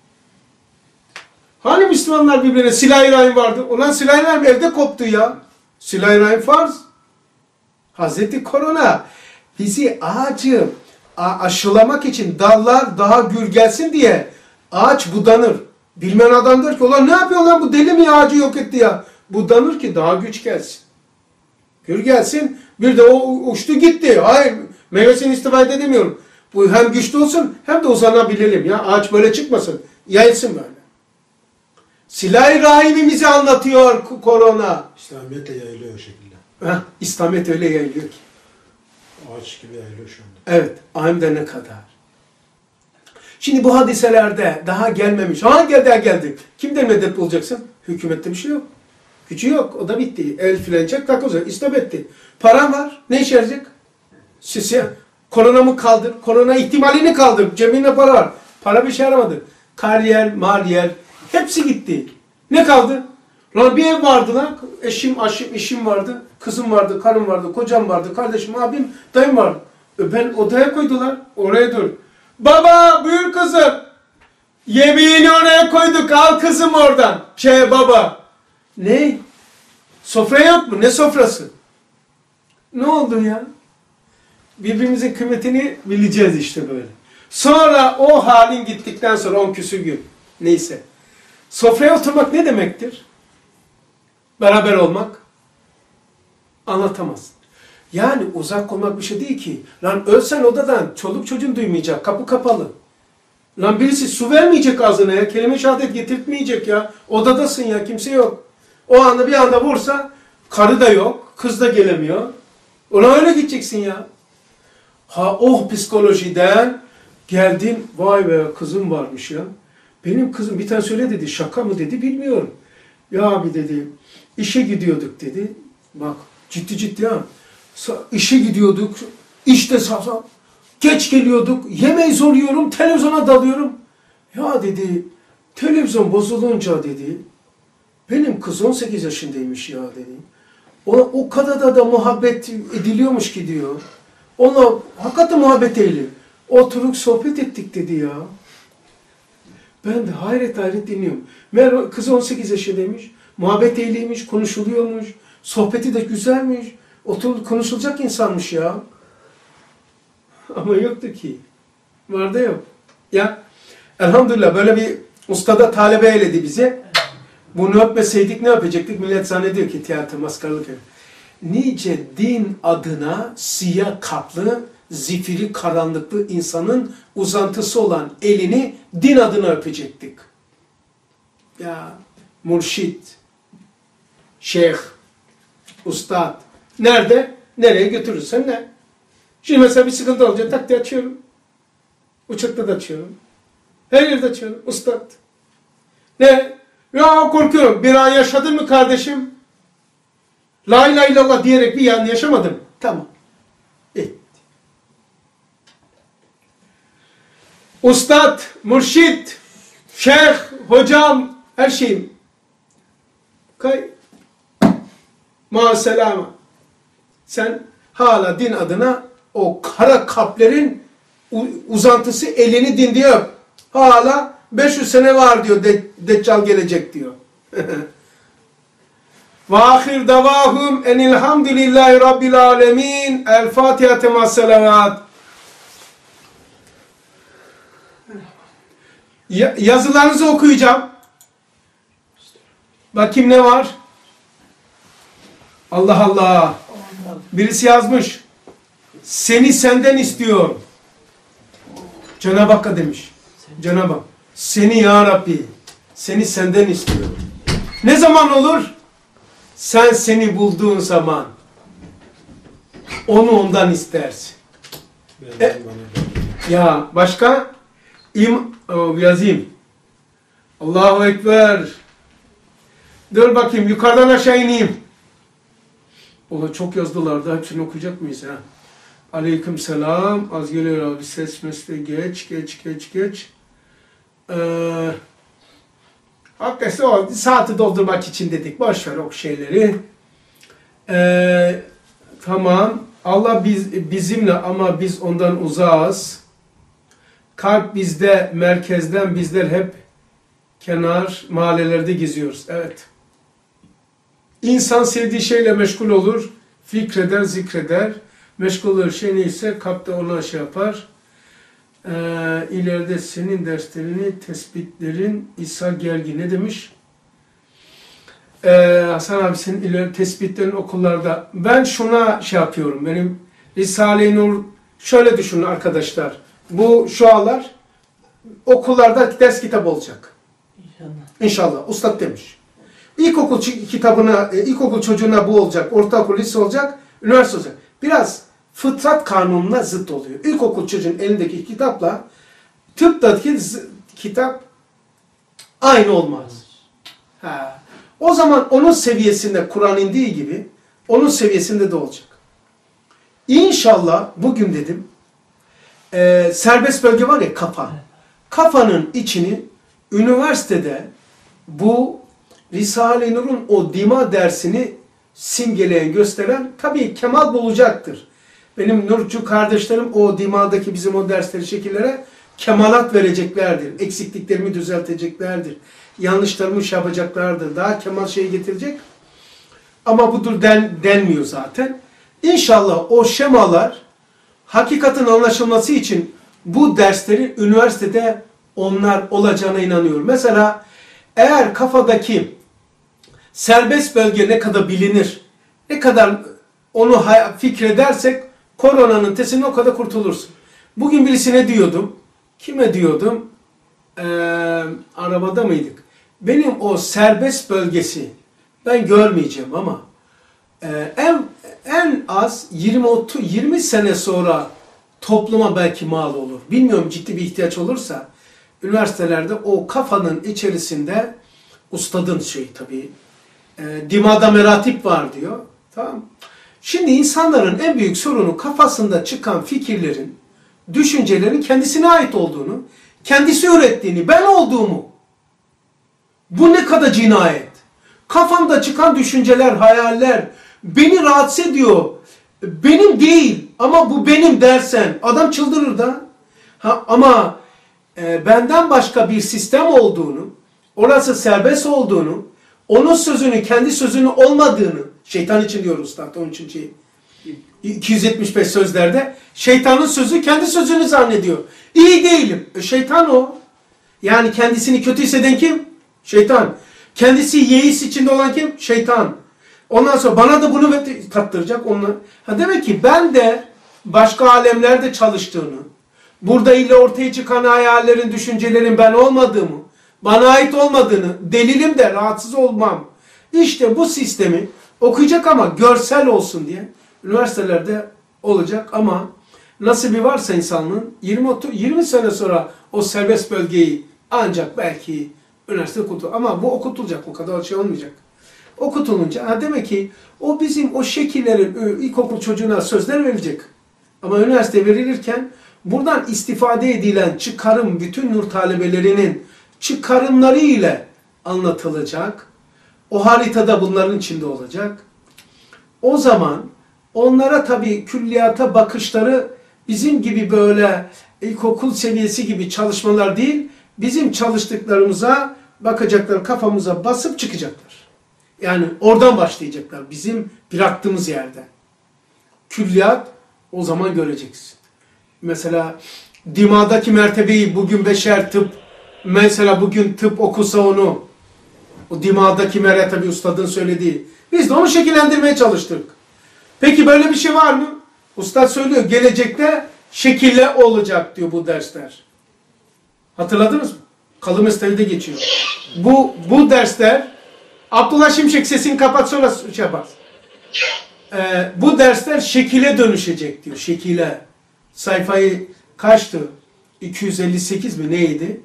Hani Müslümanlar birbirine silah-ı rahim vardı? Ulan silah-ı rahim evde koptu ya. Silah-ı rahim farz. Hazreti Korona bizi ağacı aşılamak için dallar daha gür gelsin diye ağaç budanır. Bilmeyen adam der ki ulan ne yapıyor lan bu deli mi ağacı yok etti ya. Budanır ki daha güç gelsin. Gür gelsin. Bir de o uçtu gitti. Hayır meyvesini istifade edemiyorum. Bu hem güçlü olsun hem de uzanabilelim. Ya ağaç böyle çıkmasın. Yayılsın böyle. Silah-ı rahimimizi anlatıyor korona. İslamiyet de yayılıyor o şekilde. İslamiyet öyle yayılıyor ki. Ağaç gibi yayılıyor şu anda. Evet. Hem de ne kadar. Şimdi bu hadiselerde daha gelmemiş. Geldik. Kimden medet bulacaksın? Hükümette bir şey yok. Gücü yok. O da bitti. El filanacak, takozak. İstop etti. Paran var. Ne işe yarayacak? Korona mı kaldır? Korona ihtimalini kaldır. Cebinde para var. Para bir şey yaramadı. Kariyer, maliyer. Hepsi gitti. Ne kaldı? Lan bir ev vardı lan. Eşim vardı. Kızım vardı, karım vardı, kocam vardı, kardeşim, abim, dayım vardı. Ben odaya koydular. Oraya dur. Baba buyur kızım. Yemeğini oraya koyduk. Al kızım oradan. Baba. Ne? Sofra yok mu? Ne sofrası? Ne oldu ya? Birbirimizin kıymetini bileceğiz işte böyle. Sonra o halin gittikten sonra 10 küsur gün. Neyse. Sofraya oturmak ne demektir? Beraber olmak. Anlatamazsın. Yani uzak olmak bir şey değil ki. Lan ölsen odadan çoluk çocuğun duymayacak. Kapı kapalı. Lan birisi su vermeyecek ağzına ya. Kelime-i şehadet getirtmeyecek ya. Odadasın ya. Kimse yok. O anda bir anda vursa karı da yok. Kız da gelemiyor. Ona öyle gideceksin ya. Ha oh psikolojiden geldin. Vay be kızım varmış ya. Benim kızım bir tane söyle dedi. Şaka mı dedi bilmiyorum. Ya abi dedi. İşe gidiyorduk dedi. Bak ciddi ciddi ha. İşe gidiyorduk. İşte safsam. Geç geliyorduk. Yemeği soruyorum. Televizyona dalıyorum. Ya dedi. Televizyon bozulunca dedi. Benim kız 18 yaşındaymış ya dedi. O kadar da muhabbet ediliyormuş ki diyor. Onunla hakikaten muhabbet edilir. Oturup sohbet ettik dedi ya. Ben de hayret dinliyorum. Meğer kız 18 yaşındaymış. Muhabbet eyliymiş, konuşuluyormuş. Sohbeti de güzelmiş. Oturup konuşulacak insanmış ya. Ama yoktu ki. Vardı yok. Ya elhamdülillah böyle bir ustada talebe eyledi bize. Bunu öpmeseydik ne yapacaktık? Millet zannediyor ki tiyatro, maskaralık. Nice din adına siyah kaplı, zifiri karanlıklı insanın uzantısı olan elini din adına öpecektik. Ya murşit, şeyh, ustad. Nerede? Nereye götürürsen ne? Şimdi mesela bir sıkıntı olacak. Tak diye açıyorum. Uçakta da açıyorum. Her yerde açıyorum. Ustad. Ne? Ya korkuyorum. Bir an yaşadın mı kardeşim? La ilahe illallah diyerek bir an yaşamadım. Tamam. Et. Ustad, mürşit, şeyh, hocam, her şeyim. Kay. Ma'aselama. Sen hala din adına o kara kalplerin uzantısı elini din diye öp. Hala 500 sene var diyor. Deccal gelecek diyor. Ve ahir davahum enilhamdülillahi rabbil alemin. El Fatiha temas selavat. Yazılarınızı okuyacağım. Bakayım ne var? Allah Allah. Birisi yazmış. Seni senden istiyor. Cenab-ı Hakk'a demiş. Cenab-ı Hak. Seni ya Rabbi. Seni senden istiyor. Ne zaman olur? Sen seni bulduğun zaman. Onu ondan istersin. Ya başka? Yazayım. Allahu Ekber. Dur bakayım. Yukarıdan aşağı ineyim. Ola çok yazdılar da hepsini okuyacak mıyız ha? Aleyküm selam. Az geliyor abi ses mesle geç. Hakikaten o saati doldurmak için dedik. Boş ver o şeyleri. Tamam. Allah bizimle ama biz ondan uzağız. Kalp bizde, merkezden bizler hep kenar mahallelerde geziyoruz. Evet. İnsan sevdiği şeyle meşgul olur. Fikreder, zikreder. Meşgul olur şey neyse kalpte ona şey yapar. İleride senin derslerini, tespitlerin İsa Gergi ne demiş? Hasan abi senin ileri tespitlerin okullarda. Ben şuna şey yapıyorum. Benim Risale-i Nur şöyle düşünün arkadaşlar. Bu şualar okullarda ders kitabı olacak. İnşallah. İnşallah. Ustad demiş. İlkokul kitabına, ilkokul çocuğuna bu olacak. Ortaokul lise olacak. Üniversite olacak. Biraz fıtrat kanununa zıt oluyor. İlkokul çocuğun elindeki kitapla tıptaki kitap aynı olmaz. Ha. O zaman onun seviyesinde Kur'an indiği gibi onun seviyesinde de olacak. İnşallah bugün dedim serbest bölge var ya kafa. Kafanın içini üniversitede bu Risale-i Nur'un o dima dersini simgeleyen, gösteren tabii kemal bulacaktır. Benim Nurcu kardeşlerim o dimadaki bizim o dersleri, şekillere kemalat vereceklerdir. Eksikliklerimi düzelteceklerdir. Yanlışlarımı şey yapacaklardır. Daha kemal şeyi getirecek. Ama budur denmiyor zaten. İnşallah o şemalar hakikatin anlaşılması için bu dersleri üniversitede onlar olacağına inanıyorum. Mesela eğer kafadaki serbest bölge ne kadar bilinir, ne kadar onu fikredersek koronanın tesinden o kadar kurtulursun. Bugün birisine diyordum. Kime diyordum? arabada mıydık? Benim o serbest bölgesi ben görmeyeceğim ama en az 20 sene sonra topluma belki mal olur. Bilmiyorum, ciddi bir ihtiyaç olursa üniversitelerde o kafanın içerisinde ustadın tabii dimada meratip var diyor. Tamam. Şimdi insanların en büyük sorunu kafasında çıkan fikirlerin, düşüncelerin kendisine ait olduğunu, kendisi ürettiğini, ben olduğumu. Bu ne kadar cinayet. Kafamda çıkan düşünceler, hayaller beni rahatsız ediyor. Benim değil ama bu benim dersen adam çıldırır da. Ama benden başka bir sistem olduğunu, orası serbest olduğunu, onun sözünü kendi sözünü olmadığını, şeytan için diyor Üstad, onun için 275 sözlerde şeytanın sözü kendi sözünü zannediyor. İyi değilim. Şeytan o. Yani kendisini kötü hisseden kim? Şeytan. Kendisi yeis içinde olan kim? Şeytan. Ondan sonra bana da bunu tattıracak. Demek ki ben de başka alemlerde çalıştığını, burada ile ortaya çıkan hayallerin, düşüncelerin ben olmadığımı, bana ait olmadığını, delilim de rahatsız olmam. İşte bu sistemi okuyacak ama görsel olsun diye üniversitelerde olacak ama nasibi varsa insanlığın 20 sene sonra o serbest bölgeyi ancak belki üniversite okutulur. Ama bu okutulacak, o kadar şey olmayacak. Okutulunca demek ki o bizim o şekillerin ilkokul çocuğuna sözler verilecek. Ama üniversite verilirken buradan istifade edilen çıkarım bütün nur talebelerinin çıkarımları ile anlatılacak. O haritada bunların içinde olacak. O zaman onlara tabii külliyata bakışları bizim gibi böyle ilkokul seviyesi gibi çalışmalar değil, bizim çalıştıklarımıza bakacaklar, kafamıza basıp çıkacaklar. Yani oradan başlayacaklar, bizim bıraktığımız yerde. Külliyat o zaman göreceksin. Mesela dimadaki mertebeyi bugün beşer tıp, mesela bugün tıp okusa onu, o dimadaki mertebe ustadın söylediği, biz de onu şekillendirmeye çalıştık. Peki böyle bir şey var mı? Ustad söylüyor, gelecekte şekille olacak diyor bu dersler. Hatırladınız mı? Kalı Mesnevi'de geçiyor. Bu dersler, Abdullah Şimşek sesini kapat sonra şey yapar. Bu dersler şekile dönüşecek diyor. Şekile. Sayfayı kaçtı? 258 mi neydi?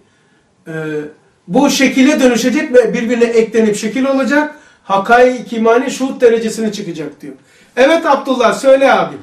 Bu şekile dönüşecek ve birbirine eklenip şekil olacak. Hakaik imani şuhud derecesine çıkacak diyor. Evet Abdullah söyle abi.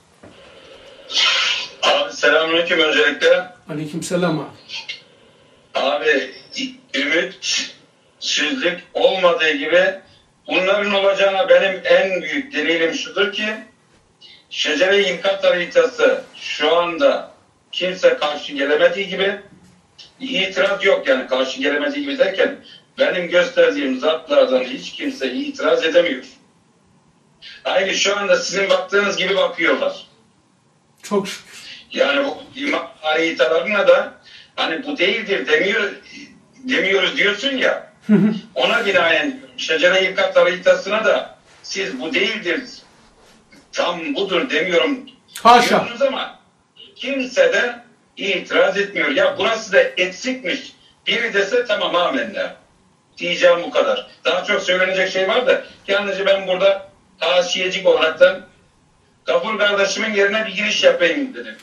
Abi selamünaleyküm öncelikle. Aleykümselam abi. Abi ümitsizlik olmadığı gibi bunların olacağına benim en büyük delilim şudur ki Şecere-i İmkat tarikatı şu anda kimse karşı gelemediği gibi itiraz yok, yani karşı gelemediği gibi derken benim gösterdiğim zatlardan hiç kimse itiraz edemiyor. Aynı şu anda sizin baktığınız gibi bakıyorlar. Çok şükür. Yani bu imam haritalarına da hani bu değildir demiyoruz diyorsun ya. Ona binaen Şecere-i İmkat haritasına da siz bu değildir, tam budur demiyorum Haşa. diyorsunuz ama kimse de itiraz etmiyor. Ya burası da eksikmiş. Biri dese tamam amenna. Diyeceğim bu kadar. Daha çok söylenecek şey var da yalnızca ben burada haşiyecik olaraktan Gafur kardeşimin yerine bir giriş yapayım dedim.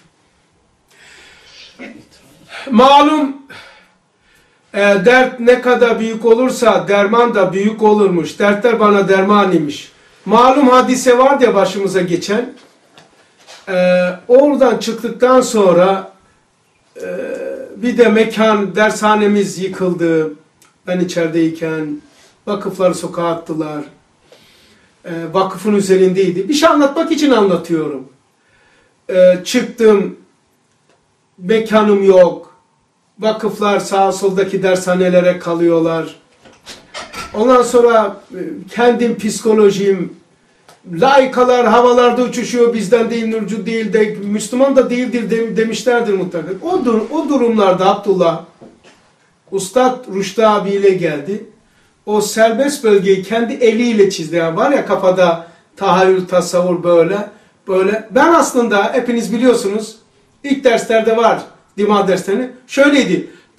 Malum dert ne kadar büyük olursa derman da büyük olurmuş. Dertler bana derman imiş. Malum hadise var ya başımıza geçen. Oradan çıktıktan sonra bir de mekan, dershanemiz yıkıldı. Ben içerideyken vakıfları sokağa attılar. Vakıfın üzerindeydi. Bir şey anlatmak için anlatıyorum. Çıktım. Mekanım yok. Vakıflar sağ soldaki dershanelere kalıyorlar. Ondan sonra kendim psikolojim, laikalar havalarda uçuşuyor, bizden değil, Nurcu değil de Müslüman da değildir demişlerdir mutlaka. O durumlarda Abdullah Ustad Rüştü abiyle geldi. O serbest bölgeyi kendi eliyle çizdi. Yani var ya kafada tahayyül, tasavvur böyle. Ben aslında hepiniz biliyorsunuz ilk derslerde var, dima derslerini. Şöyleydi.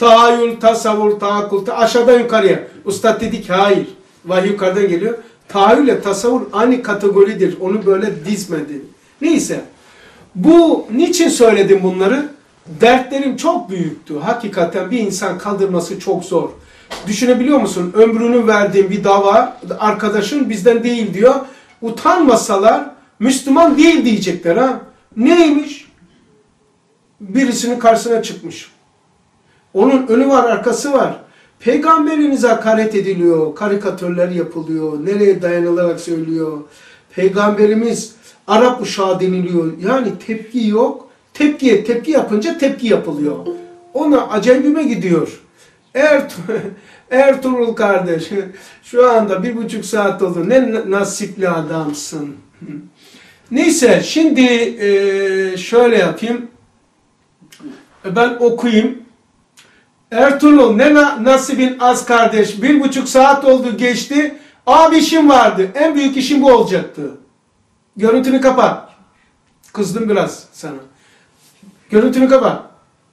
Tahayyül, tasavvur, taakkul, aşağıdan yukarıya. Ustad dedi ki hayır. Vahiy yukarıdan geliyor. Tahayyül ile tasavvur aynı kategoridir. Onu böyle dizmedi. Neyse. Bu niçin söyledim bunları? Dertlerim çok büyüktü. Hakikaten bir insan kaldırması çok zor. Düşünebiliyor musun? Ömrünü verdiğin bir dava, arkadaşın bizden değil diyor. Utanmasalar Müslüman değil diyecekler ha. Neymiş? Birisinin karşısına çıkmış. Onun önü var, arkası var. Peygamberimize hakaret ediliyor, karikatürler yapılıyor, nereye dayanılarak söylüyor. Peygamberimiz Arap uşağı deniliyor. Yani tepki yok. Tepki yapınca tepki yapılıyor. Ona acayibime gidiyor. Ertuğrul kardeş, şu anda 1,5 saat oldu. Ne nasipli adamsın. Neyse, şimdi şöyle yapayım. Ben okuyayım. Ertuğrul, ne nasibin az kardeş. 1,5 saat oldu, geçti. Abi işim vardı. En büyük işim bu olacaktı. Görüntünü kapat. Kızdım biraz sana. Görüntünü kapat.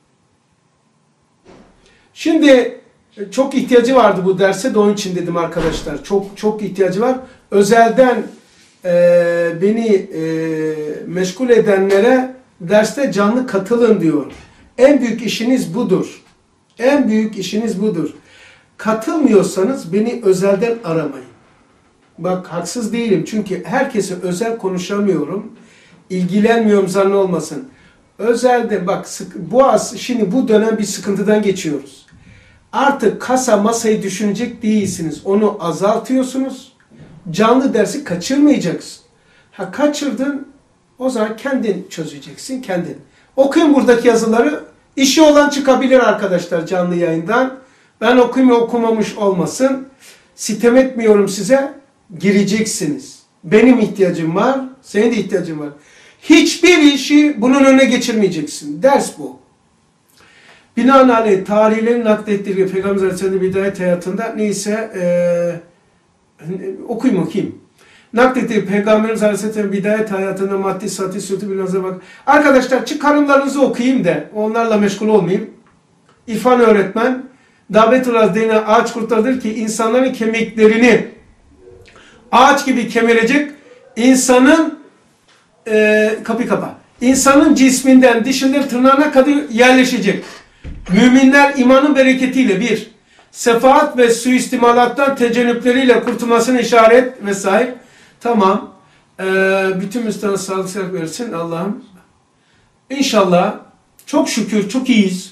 Şimdi çok ihtiyacı vardı bu derse de onun için dedim arkadaşlar. Çok ihtiyacı var. Özelden beni meşgul edenlere derste canlı katılın diyor. En büyük işiniz budur. En büyük işiniz budur. Katılmıyorsanız beni özelden aramayın. Bak haksız değilim çünkü herkese özel konuşamıyorum. İlgilenmiyorum zanne olmasın. Özelde bak şimdi bu dönem bir sıkıntıdan geçiyoruz. Artık kasa masayı düşünecek değilsiniz. Onu azaltıyorsunuz. Canlı dersi kaçırmayacaksın. Ha kaçırdın o zaman kendin çözeceksin kendin. Okuyun buradaki yazıları. İşi olan çıkabilir arkadaşlar canlı yayından. Ben okuyayım okumamış olmasın. Sitem etmiyorum size. Gireceksiniz. Benim ihtiyacım var. Senin de ihtiyacın var. Hiçbir işi bunun önüne geçirmeyeceksin. Ders bu. Binaenaleyh tarihlerin naklettiği Peygamber Aleyhisselam'ın bidayet hayatında neyse okuyayım. Naklettiği Peygamberimiz Aleyhisselam'ın bidayet hayatında maddi, satı, sütü bilmezse bak. Arkadaşlar çıkarımlarınızı okuyayım da onlarla meşgul olmayayım. İrfan öğretmen Davetül Az denilen ağaç kurtardır ki insanların kemiklerini ağaç gibi kemirecek insanın kapıyı kapa. İnsanın cisminden, dişinden, tırnağına kadar yerleşecek. Müminler imanın bereketiyle bir, sefaat ve suistimalattan tecennüpleriyle kurtulmasını işaret vesaire. Tamam. Bütün Müslümanlara sağlık sıhhat versin Allah'ım. İnşallah çok şükür çok iyiyiz.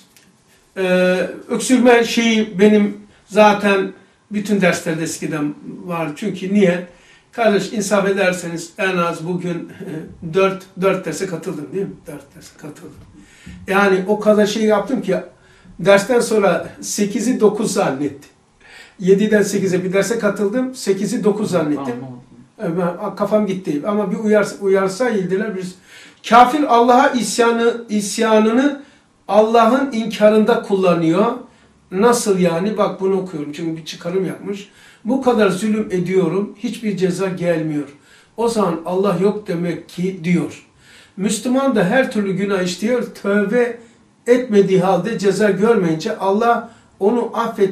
Öksürme şeyi benim zaten bütün derslerde eskiden var. Çünkü niye? Kardeş insaf ederseniz en az bugün 4 derse katıldım değil mi? 4 derse katıldım. Yani o kadar şey yaptım ki dersten sonra 8'i 9 zannettim. 7'den 8'e bir derse katıldım. 8'i 9 zannettim. Kafam gitti. Ama bir uyarsaydılar biz. Kafir Allah'a isyanını Allah'ın inkarında kullanıyor. Nasıl yani? Bak bunu okuyorum. Çünkü bir çıkarım yapmış. Bu kadar zulüm ediyorum. Hiçbir ceza gelmiyor. O zaman Allah yok demek ki diyor. Müslüman da her türlü günah işliyor. Tövbe etmediği halde ceza görmeyince Allah onu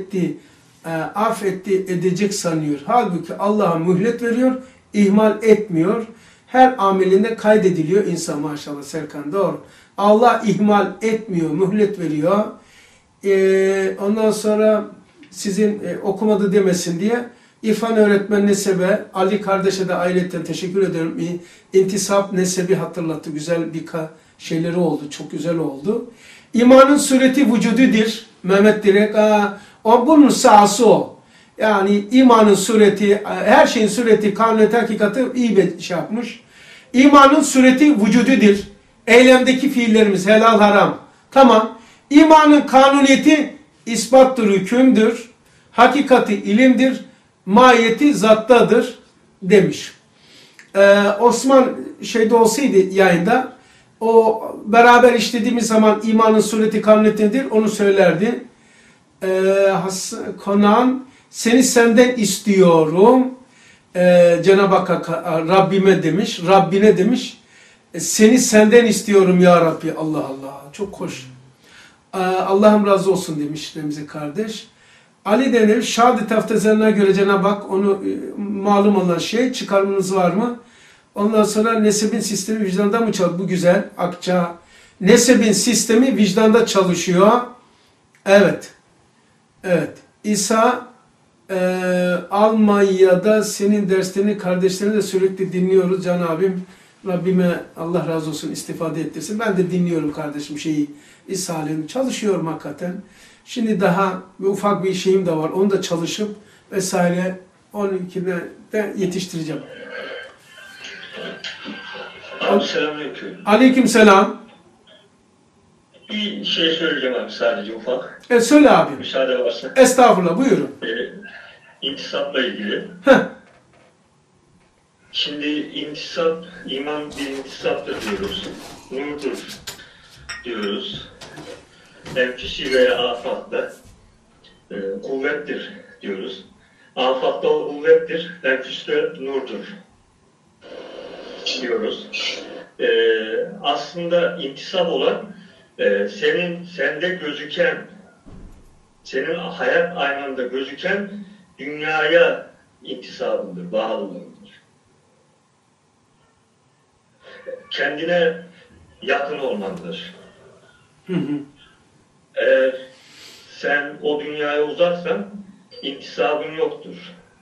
affetti edecek sanıyor. Halbuki Allah'a mühlet veriyor. İhmal etmiyor. Her amelinde kaydediliyor insan maşallah Serkan doğru. Allah ihmal etmiyor, mühlet veriyor. Ondan sonra sizin okumadı demesin diye İrfan öğretmen Nesebe, Ali kardeşe de ayrıca teşekkür ederim. İntisap Nesebi hatırlattı. Güzel bir şeyleri oldu. Çok güzel oldu. İmanın sureti vücududur. Mehmet direkt bunun sahası o. Yani imanın sureti, her şeyin sureti, kanuniyeti, hakikati iyi bir şey yapmış. İmanın sureti vücududur. Eylemdeki fiillerimiz helal haram. Tamam. İmanın kanuniyeti ispattır, hükümdür. Hakikati ilimdir. Mahiyeti zattadır demiş. Osman şeyde olsaydı yayında o beraber işlediğimiz zaman imanın sureti kanuniyeti nedir onu söylerdi. Konan seni senden istiyorum. Cenab-ı Hak Rabbime demiş. Rabbine demiş. Seni senden istiyorum ya Rabbi. Allah Allah. Çok hoş. Allah'ım razı olsun demiş Remzi kardeş. Ali denir, şehadet haftalarına göre Cenab-ı Hak onu malum olan şey, çıkarmanız var mı? Ondan sonra nesebin sistemi vicdanda mı çalışıyor? Bu güzel, Akça. Nesebin sistemi vicdanda çalışıyor. Evet. Evet. İsa Almanya'da senin derslerini, kardeşlerini de sürekli dinliyoruz Can abim. Rabbime Allah razı olsun istifade ettirsin. Ben de dinliyorum kardeşim İsa'nın. Çalışıyorum hakikaten. Şimdi daha ufak bir şeyim de var. Onu da çalışıp vesaire 12'de de yetiştireceğim. Abi selamünaleyküm. Aleykümselam. Bir şey söyleyeceğim abi sadece ufak. Söyle abi. Müsaade varsa. Estağfurullah buyurun. İntisapla ilgili. Heh. Şimdi intisap, iman bir intisaptır diyoruz. Nurdur diyoruz. Enfüsi veya afakta kuvvettir diyoruz. Afakta o kuvvettir, enfüste nurdur diyoruz. Aslında intisap olan sende gözüken, senin hayat aynanda gözüken dünyaya intisabındır, bağlılığındır. Kendine yakın olmandır. Eğer sen o dünyaya uzaksan intisabın yoktur.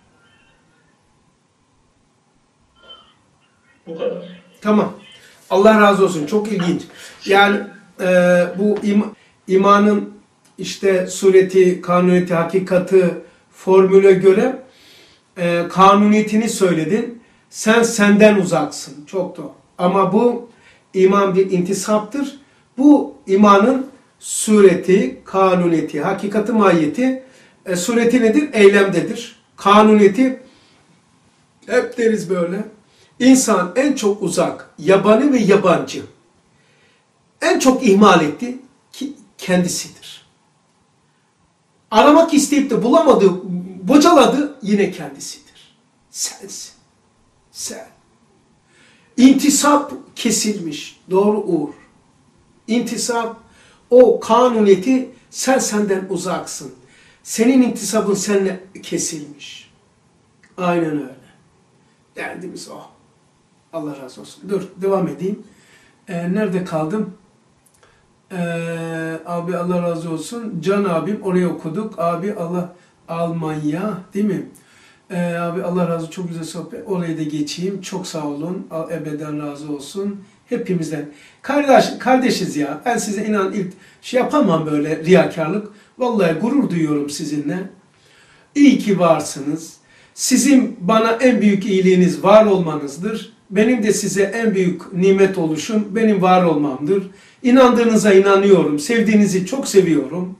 Bu kadar. Tamam. Allah razı olsun. Çok ilginç. Yani bu imanın işte sureti, kanuniyeti, hakikati formüle göre kanuniyetini söyledin. Sen senden uzaksın. Çok doğru. Ama bu iman bir intisaptır. Bu imanın sureti, kanuniyeti, hakikati, mahiyeti. Sureti nedir? Eylemdedir. Kanuniyeti hep deriz böyle. İnsan en çok uzak, yabani ve yabancı. En çok ihmal etti ki kendisidir. Aramak isteyip de bulamadığı, bocaladı yine kendisidir. Sensin. Sen. İntisap kesilmiş. Doğru Uğur. İntisap, o kanuniyeti sen senden uzaksın. Senin intisabın seninle kesilmiş. Aynen öyle. Derdimiz o. Allah razı olsun. Dur devam edeyim. Nerede kaldım? Abi Allah razı olsun. Can abim oraya okuduk. Abi Allah Almanya değil mi? Abi Allah razı olsun. Çok güzel sohbet. Oraya da geçeyim. Çok sağ olun. Ebeden razı olsun. Hepimizden. Kardeşiz ya. Ben size inan ilk yapamam böyle riyakarlık. Vallahi gurur duyuyorum sizinle. İyi ki varsınız. Sizin bana en büyük iyiliğiniz var olmanızdır. Benim de size en büyük nimet oluşum benim var olmamdır. İnandığınıza inanıyorum. Sevdiğinizi çok seviyorum.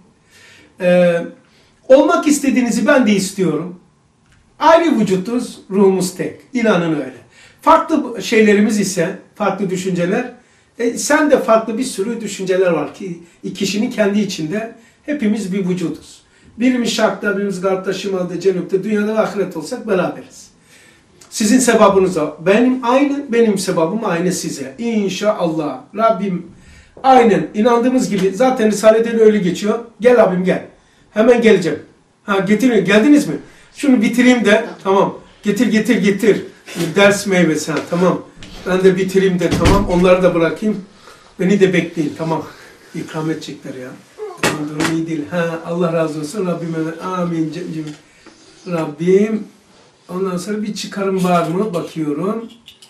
Olmak istediğinizi ben de istiyorum. Ayrı vücutuz, ruhumuz tek. İnanın öyle. Farklı şeylerimiz ise, farklı düşünceler. Sen de farklı bir sürü düşünceler var ki kişinin kendi içinde hepimiz bir vücuduz. Birimiz şarkta, birimiz garpta, şimalda, cenupta, dünyada ve ahiret olsak beraberiz. Sizin sevabınız da benim sevabım aynı size. İnşallah. Rabbim aynen inandığımız gibi zaten Risale'de öyle geçiyor. Gel abim gel. Hemen geleceğim. Getiriyor. Geldiniz mi? Şunu bitireyim de tamam. Getir. Ders meyvesi tamam. Ben de bitireyim de tamam. Onları da bırakayım. Beni de bekleyin tamam. İkram edecekler ya. Durum iyi değil. Allah razı olsun. Rabbime amin. Rabbim. Ondan sonra bir çıkarım var mı? Bakıyorum.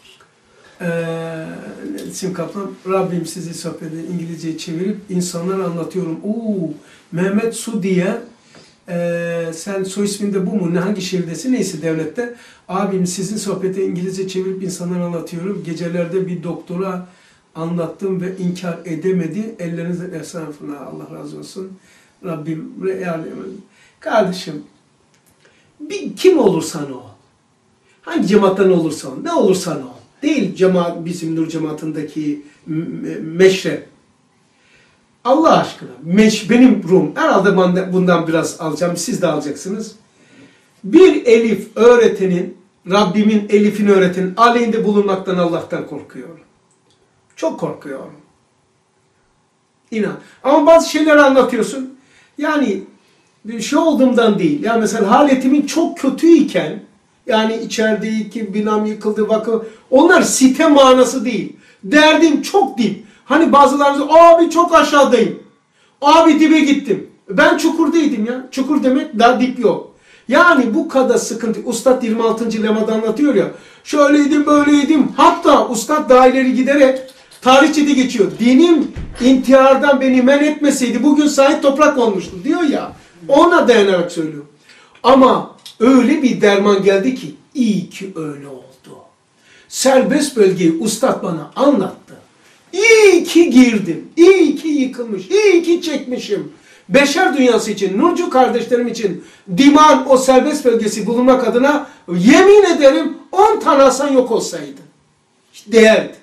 Sim Kaplan. Rabbim sizi sohbeti İngilizce'ye çevirip insanlara anlatıyorum. Mehmet Su diye sen soy isminde bu mu? Hangi şehirdesin? Neyse devlette. Abim sizin sohbeti İngilizce çevirip insanlara anlatıyorum. Gecelerde bir doktora anlattım ve inkar edemedi. Ellerinizden estağfurullah. Allah razı olsun. Rabbim yani kardeşim kim olursan ol. Hangi cemaatten olursan ol. Ne olursan ol. Değil cemaat bizim Nur cemaatindeki meşrep. Allah aşkına. Benim ruhum. Herhalde ben bundan biraz alacağım. Siz de alacaksınız. Bir elif öğretenin, Rabbimin elifini öğretenin aleyhinde bulunmaktan Allah'tan korkuyorum. Çok korkuyorum. İnan. Ama bazı şeyler anlatıyorsun. Yani bir şey olduğumdan değil. Yani mesela haletimin çok kötüyken, yani içerideki binam yıkıldı, vakıf, onlar sitem manası değil. Derdim çok dip. Hani bazılarınız abi çok aşağıdayım. Abi dibe gittim. Ben çukurdaydım ya. Çukur demek daha dip yok. Yani bu kadar sıkıntı. Ustad 26. lemada anlatıyor ya. Şöyleydim böyleydim. Hatta ustad daha ileri giderek tarihçede geçiyor. Dinim intihardan beni men etmeseydi bugün Said Toprak olmuştu diyor ya. Ona dayanarak söylüyor. Ama öyle bir derman geldi ki iyi ki öyle oldu. Serbest bölgeyi ustad bana anlattı. İyi ki girdim. İyi ki yıkılmış. İyi ki çekmişim. Beşer dünyası için, Nurcu kardeşlerim için diman o serbest bölgesi bulunmak adına yemin ederim 10 tane Hasan yok olsaydı. Değerdi.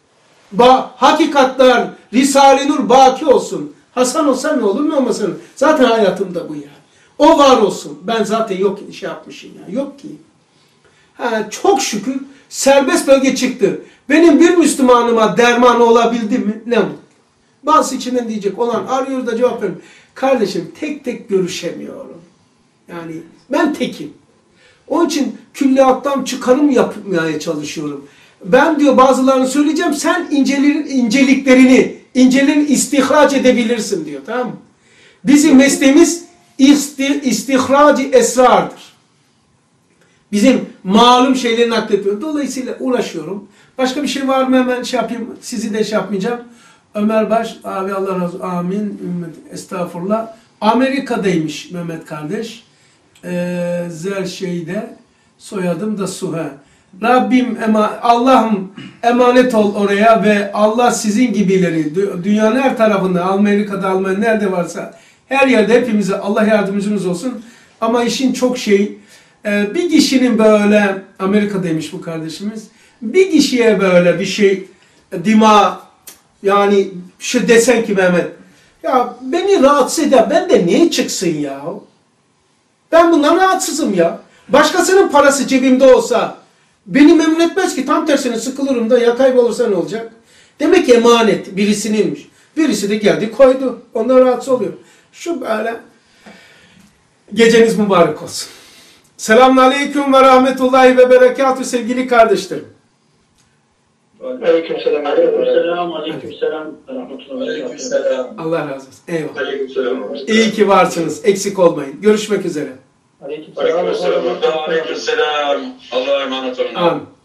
Hakikatler, Risale-i Nur baki olsun. Hasan olsa ne olur ne olmasın. Zaten hayatımda bu yani. O var olsun. Ben zaten yok şey yapmışım ya. Yok ki. Çok şükür serbest bölge çıktı. Benim bir Müslümanıma derman olabildi mi? Ne mutlu. Bazı içinden diyecek olan arıyor da cevap veriyorum. Kardeşim tek tek görüşemiyorum. Yani ben tekim. Onun için külliyattan çıkarım yapmaya çalışıyorum. Ben diyor bazılarını söyleyeceğim. Sen incelerini istihraç edebilirsin diyor. Tamam mı? Bizim mesleğimiz istihracı esrardır. Bizim malum şeyleri nakletmiyor. Dolayısıyla uğraşıyorum. Başka bir şey var mı hemen şey yapayım. Sizi de şey yapmayacağım. Ömer Baş, abi Allah razı olsun. Amin. Estağfurullah. Amerika'daymış Mehmet kardeş. Zerşey'de. Soyadım da Suhe. Rabbim Allah'ım emanet ol oraya ve Allah sizin gibileri dünyanın her tarafında, Amerika'da, Almanya nerede varsa her yerde hepimize Allah yardımcımız olsun. Ama işin çok bir kişinin böyle, Amerika'daymış bu kardeşimiz, bir kişiye böyle bir şey yani şu desen ki Mehmet, ya beni rahatsız eder, ben de niye çıksın ya? Ben bundan rahatsızım ya. Başkasının parası cebimde olsa beni memnun etmez ki, tam tersine sıkılırım da ya kaybolursa ne olacak? Demek ki emanet birisininmiş. Birisi de geldi koydu. Ondan rahatsız oluyor. Şu böyle. Geceniz mübarek olsun. Selamünaleyküm ve rahmetullahi ve berekatü sevgili kardeşlerim. Aleykümselam. Aleykümselam. Aleykümselam. Allah razı olsun. Eyvallah. Aleykümselam. İyi ki varsınız. Eksik olmayın. Görüşmek üzere. Aleykümselam. Aleykümselam. Allah'a emanet olun. Amin.